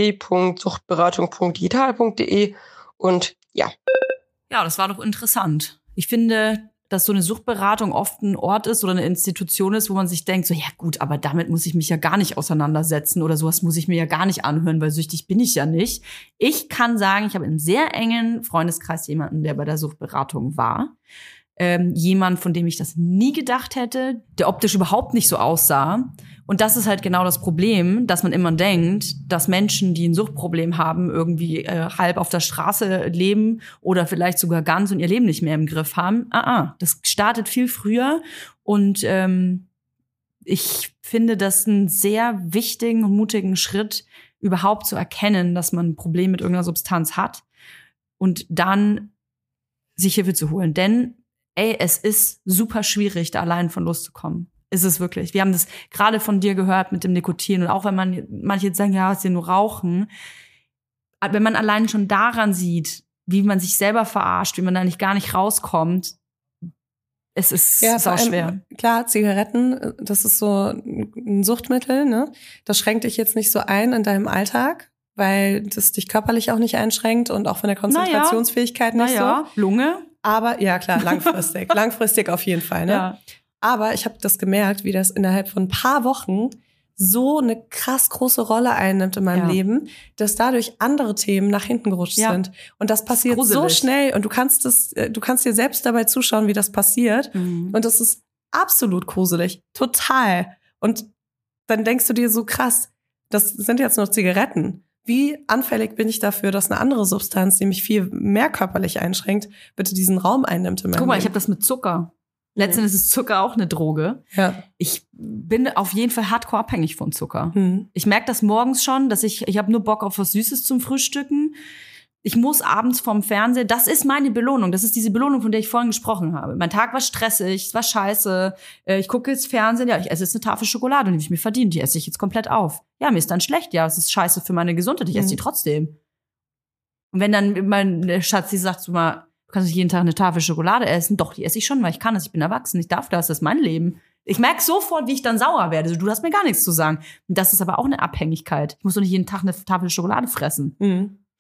www.suchtberatung.digital.de. Und ja. Ja, das war doch interessant. Ich finde, dass so eine Suchtberatung oft ein Ort ist oder eine Institution ist, wo man sich denkt, so ja gut, aber damit muss ich mich ja gar nicht auseinandersetzen oder sowas muss ich mir ja gar nicht anhören, weil süchtig bin ich ja nicht. Ich kann sagen, ich habe in einem sehr engen Freundeskreis jemanden, der bei der Suchtberatung war. Jemand, von dem ich das nie gedacht hätte, der optisch überhaupt nicht so aussah. Und das ist halt genau das Problem, dass man immer denkt, dass Menschen, die ein Suchtproblem haben, irgendwie halb auf der Straße leben oder vielleicht sogar ganz und ihr Leben nicht mehr im Griff haben. Das startet viel früher und ich finde das einen sehr wichtigen und mutigen Schritt, überhaupt zu erkennen, dass man ein Problem mit irgendeiner Substanz hat und dann sich Hilfe zu holen. Denn es ist super schwierig, da allein von loszukommen. Ist es wirklich. Wir haben das gerade von dir gehört mit dem Nikotin. Und auch wenn manche jetzt sagen, ja, es ist ja nur Rauchen. Aber wenn man allein schon daran sieht, wie man sich selber verarscht, wie man da gar nicht rauskommt, es ist sau schwer. Klar, Zigaretten, das ist so ein Suchtmittel, ne? Das schränkt dich jetzt nicht so ein in deinem Alltag, weil das dich körperlich auch nicht einschränkt und auch von der Konzentrationsfähigkeit nicht so. Lunge. Aber, ja klar, langfristig. Langfristig auf jeden Fall, ne? Ja. Aber ich habe das gemerkt, wie das innerhalb von ein paar Wochen so eine krass große Rolle einnimmt in meinem Leben, dass dadurch andere Themen nach hinten gerutscht sind. Und das passiert so schnell und du kannst dir selbst dabei zuschauen, wie das passiert. Mhm. Und das ist absolut gruselig. Total. Und dann denkst du dir so krass, das sind jetzt nur Zigaretten. Wie anfällig bin ich dafür, dass eine andere Substanz, die mich viel mehr körperlich einschränkt, bitte diesen Raum einnimmt in meinem Leben? Guck mal, ich habe das mit Zucker. Letztendlich ist Zucker auch eine Droge. Ja. Ich bin auf jeden Fall hardcore abhängig von Zucker. Mhm. Ich merke das morgens schon, dass ich habe nur Bock auf was Süßes zum Frühstücken. Ich muss abends vorm Fernseher, das ist meine Belohnung. Das ist diese Belohnung, von der ich vorhin gesprochen habe. Mein Tag war stressig, es war scheiße. Ich gucke jetzt Fernsehen, ich esse jetzt eine Tafel Schokolade, die ich mir verdient. Die esse ich jetzt komplett auf. Ja, mir ist dann schlecht. Ja, es ist scheiße für meine Gesundheit. Ich esse die trotzdem. Und wenn dann mein Schatz, die sagt so mal, du kannst nicht jeden Tag eine Tafel Schokolade essen. Doch, die esse ich schon, weil ich kann das. Ich bin erwachsen, ich darf das ist mein Leben. Ich merke sofort, wie ich dann sauer werde. Also, du hast mir gar nichts zu sagen. Und das ist aber auch eine Abhängigkeit. Ich muss doch nicht jeden Tag eine Tafel Schokolade fressen. Mhm.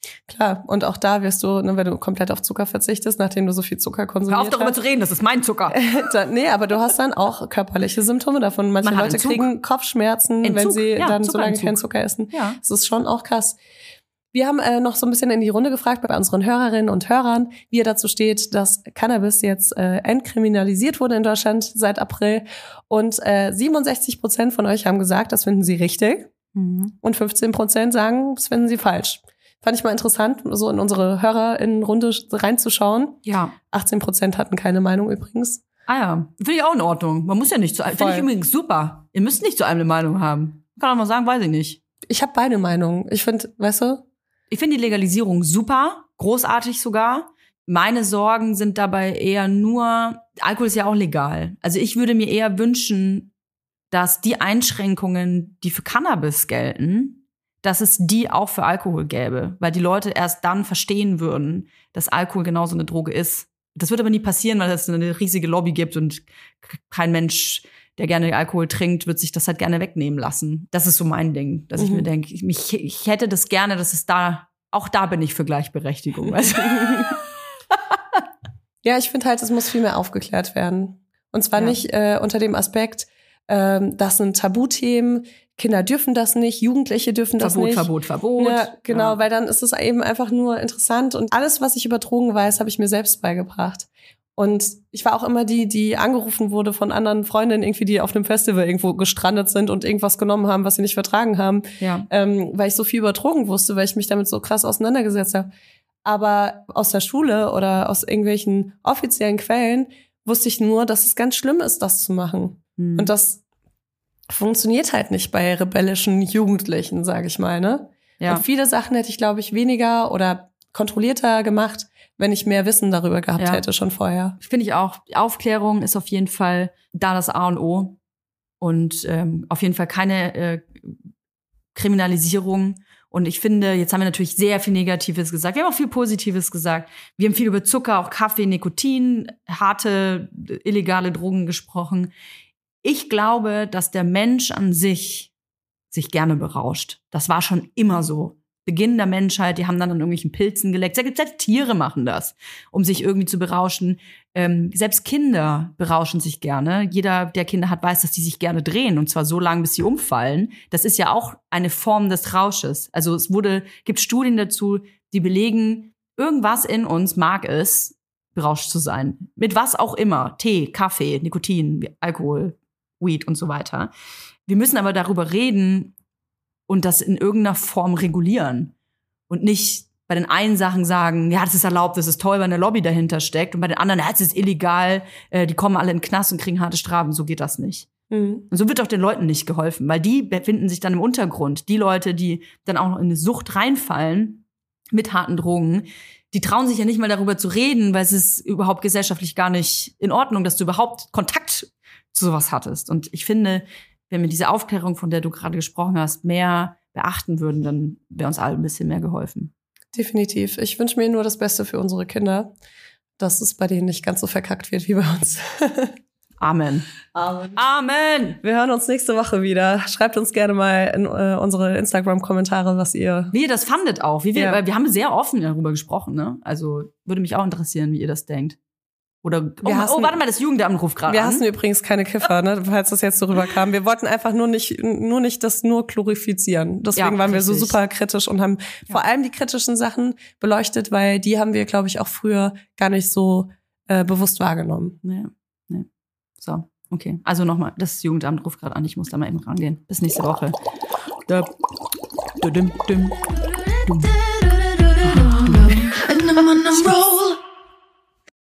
Klar, und auch da wirst du, wenn du komplett auf Zucker verzichtest, nachdem du so viel Zucker konsumiert hast. Hör auf darüber zu reden, das ist mein Zucker. Nee, aber du hast dann auch körperliche Symptome davon. Manche Leute kriegen Kopfschmerzen, wenn sie dann so lange keinen Zucker essen. Ja. Das ist schon auch krass. Wir haben noch so ein bisschen in die Runde gefragt bei unseren Hörerinnen und Hörern, wie ihr dazu steht, dass Cannabis jetzt entkriminalisiert wurde in Deutschland seit April. Und 67% von euch haben gesagt, das finden sie richtig. Und 15% sagen, das finden sie falsch. Fand ich mal interessant, so in unsere HörerInnen-Runde reinzuschauen. Ja. 18% hatten keine Meinung übrigens. Ah ja, finde ich auch in Ordnung. Man muss ja nicht zu allem. Finde ich übrigens super. Ihr müsst nicht zu allem eine Meinung haben. Kann auch mal sagen, weiß ich nicht. Ich habe beide Meinungen. Ich finde, weißt du? Ich finde die Legalisierung super, großartig sogar. Meine Sorgen sind dabei eher nur, Alkohol ist ja auch legal. Also ich würde mir eher wünschen, dass die Einschränkungen, die für Cannabis gelten, dass es die auch für Alkohol gäbe. Weil die Leute erst dann verstehen würden, dass Alkohol genauso eine Droge ist. Das wird aber nie passieren, weil es eine riesige Lobby gibt und kein Mensch, der gerne Alkohol trinkt, wird sich das halt gerne wegnehmen lassen. Das ist so mein Ding, dass ich mir denke, ich hätte das gerne, dass es da, auch da bin ich für Gleichberechtigung. Weißt du? Ja, ich finde halt, es muss viel mehr aufgeklärt werden. Und zwar nicht unter dem Aspekt, das sind Tabuthemen, Kinder dürfen das nicht, Jugendliche dürfen das nicht. Verbot. Ja, genau, weil dann ist es eben einfach nur interessant. Und alles, was ich über Drogen weiß, habe ich mir selbst beigebracht. Und ich war auch immer die angerufen wurde von anderen Freundinnen, irgendwie, die auf einem Festival irgendwo gestrandet sind und irgendwas genommen haben, was sie nicht vertragen haben. Ja. Weil ich so viel über Drogen wusste, weil ich mich damit so krass auseinandergesetzt habe. Aber aus der Schule oder aus irgendwelchen offiziellen Quellen wusste ich nur, dass es ganz schlimm ist, das zu machen. Und das funktioniert halt nicht bei rebellischen Jugendlichen, sage ich mal, ne? Ja. Und viele Sachen hätte ich, glaube ich, weniger oder kontrollierter gemacht, wenn ich mehr Wissen darüber gehabt hätte schon vorher. Finde ich auch. Die Aufklärung ist auf jeden Fall da das A und O. Und auf jeden Fall keine Kriminalisierung. Und ich finde, jetzt haben wir natürlich sehr viel Negatives gesagt. Wir haben auch viel Positives gesagt. Wir haben viel über Zucker, auch Kaffee, Nikotin, harte, illegale Drogen gesprochen. Ich glaube, dass der Mensch an sich gerne berauscht. Das war schon immer so. Beginn der Menschheit, die haben dann an irgendwelchen Pilzen geleckt. Selbst Tiere machen das, um sich irgendwie zu berauschen. Selbst Kinder berauschen sich gerne. Jeder, der Kinder hat, weiß, dass die sich gerne drehen. Und zwar so lange, bis sie umfallen. Das ist ja auch eine Form des Rausches. Also gibt Studien dazu, die belegen, irgendwas in uns mag es, berauscht zu sein. Mit was auch immer. Tee, Kaffee, Nikotin, Alkohol, Weed und so weiter. Wir müssen aber darüber reden und das in irgendeiner Form regulieren. Und nicht bei den einen Sachen sagen, ja, das ist erlaubt, das ist toll, weil eine Lobby dahinter steckt. Und bei den anderen, ja, das ist illegal, die kommen alle in den Knast und kriegen harte Strafen. So geht das nicht. Und so wird auch den Leuten nicht geholfen, weil die befinden sich dann im Untergrund. Die Leute, die dann auch noch in eine Sucht reinfallen mit harten Drogen, die trauen sich ja nicht mal darüber zu reden, weil es ist überhaupt gesellschaftlich gar nicht in Ordnung, dass du überhaupt Kontakt zu sowas hattest. Und ich finde, wenn wir diese Aufklärung, von der du gerade gesprochen hast, mehr beachten würden, dann wäre uns allen ein bisschen mehr geholfen. Definitiv. Ich wünsche mir nur das Beste für unsere Kinder, dass es bei denen nicht ganz so verkackt wird wie bei uns. Amen. Amen. Amen. Wir hören uns nächste Woche wieder. Schreibt uns gerne mal in unsere Instagram-Kommentare, wie ihr das fandet auch. Weil wir haben sehr offen darüber gesprochen, ne? Also würde mich auch interessieren, wie ihr das denkt. Oder warte mal, das Jugendamt ruft gerade an. Wir hassen übrigens keine Kiffer, ne, falls das jetzt so rüberkam. Wir wollten einfach nur nicht das nur glorifizieren. Deswegen waren wir so super kritisch und haben vor allem die kritischen Sachen beleuchtet, weil die haben wir, glaube ich, auch früher gar nicht so bewusst wahrgenommen. Ja. So, okay. Also nochmal, das Jugendamt ruft gerade an. Ich muss da mal eben rangehen. Bis nächste Woche. And I'm on a roll.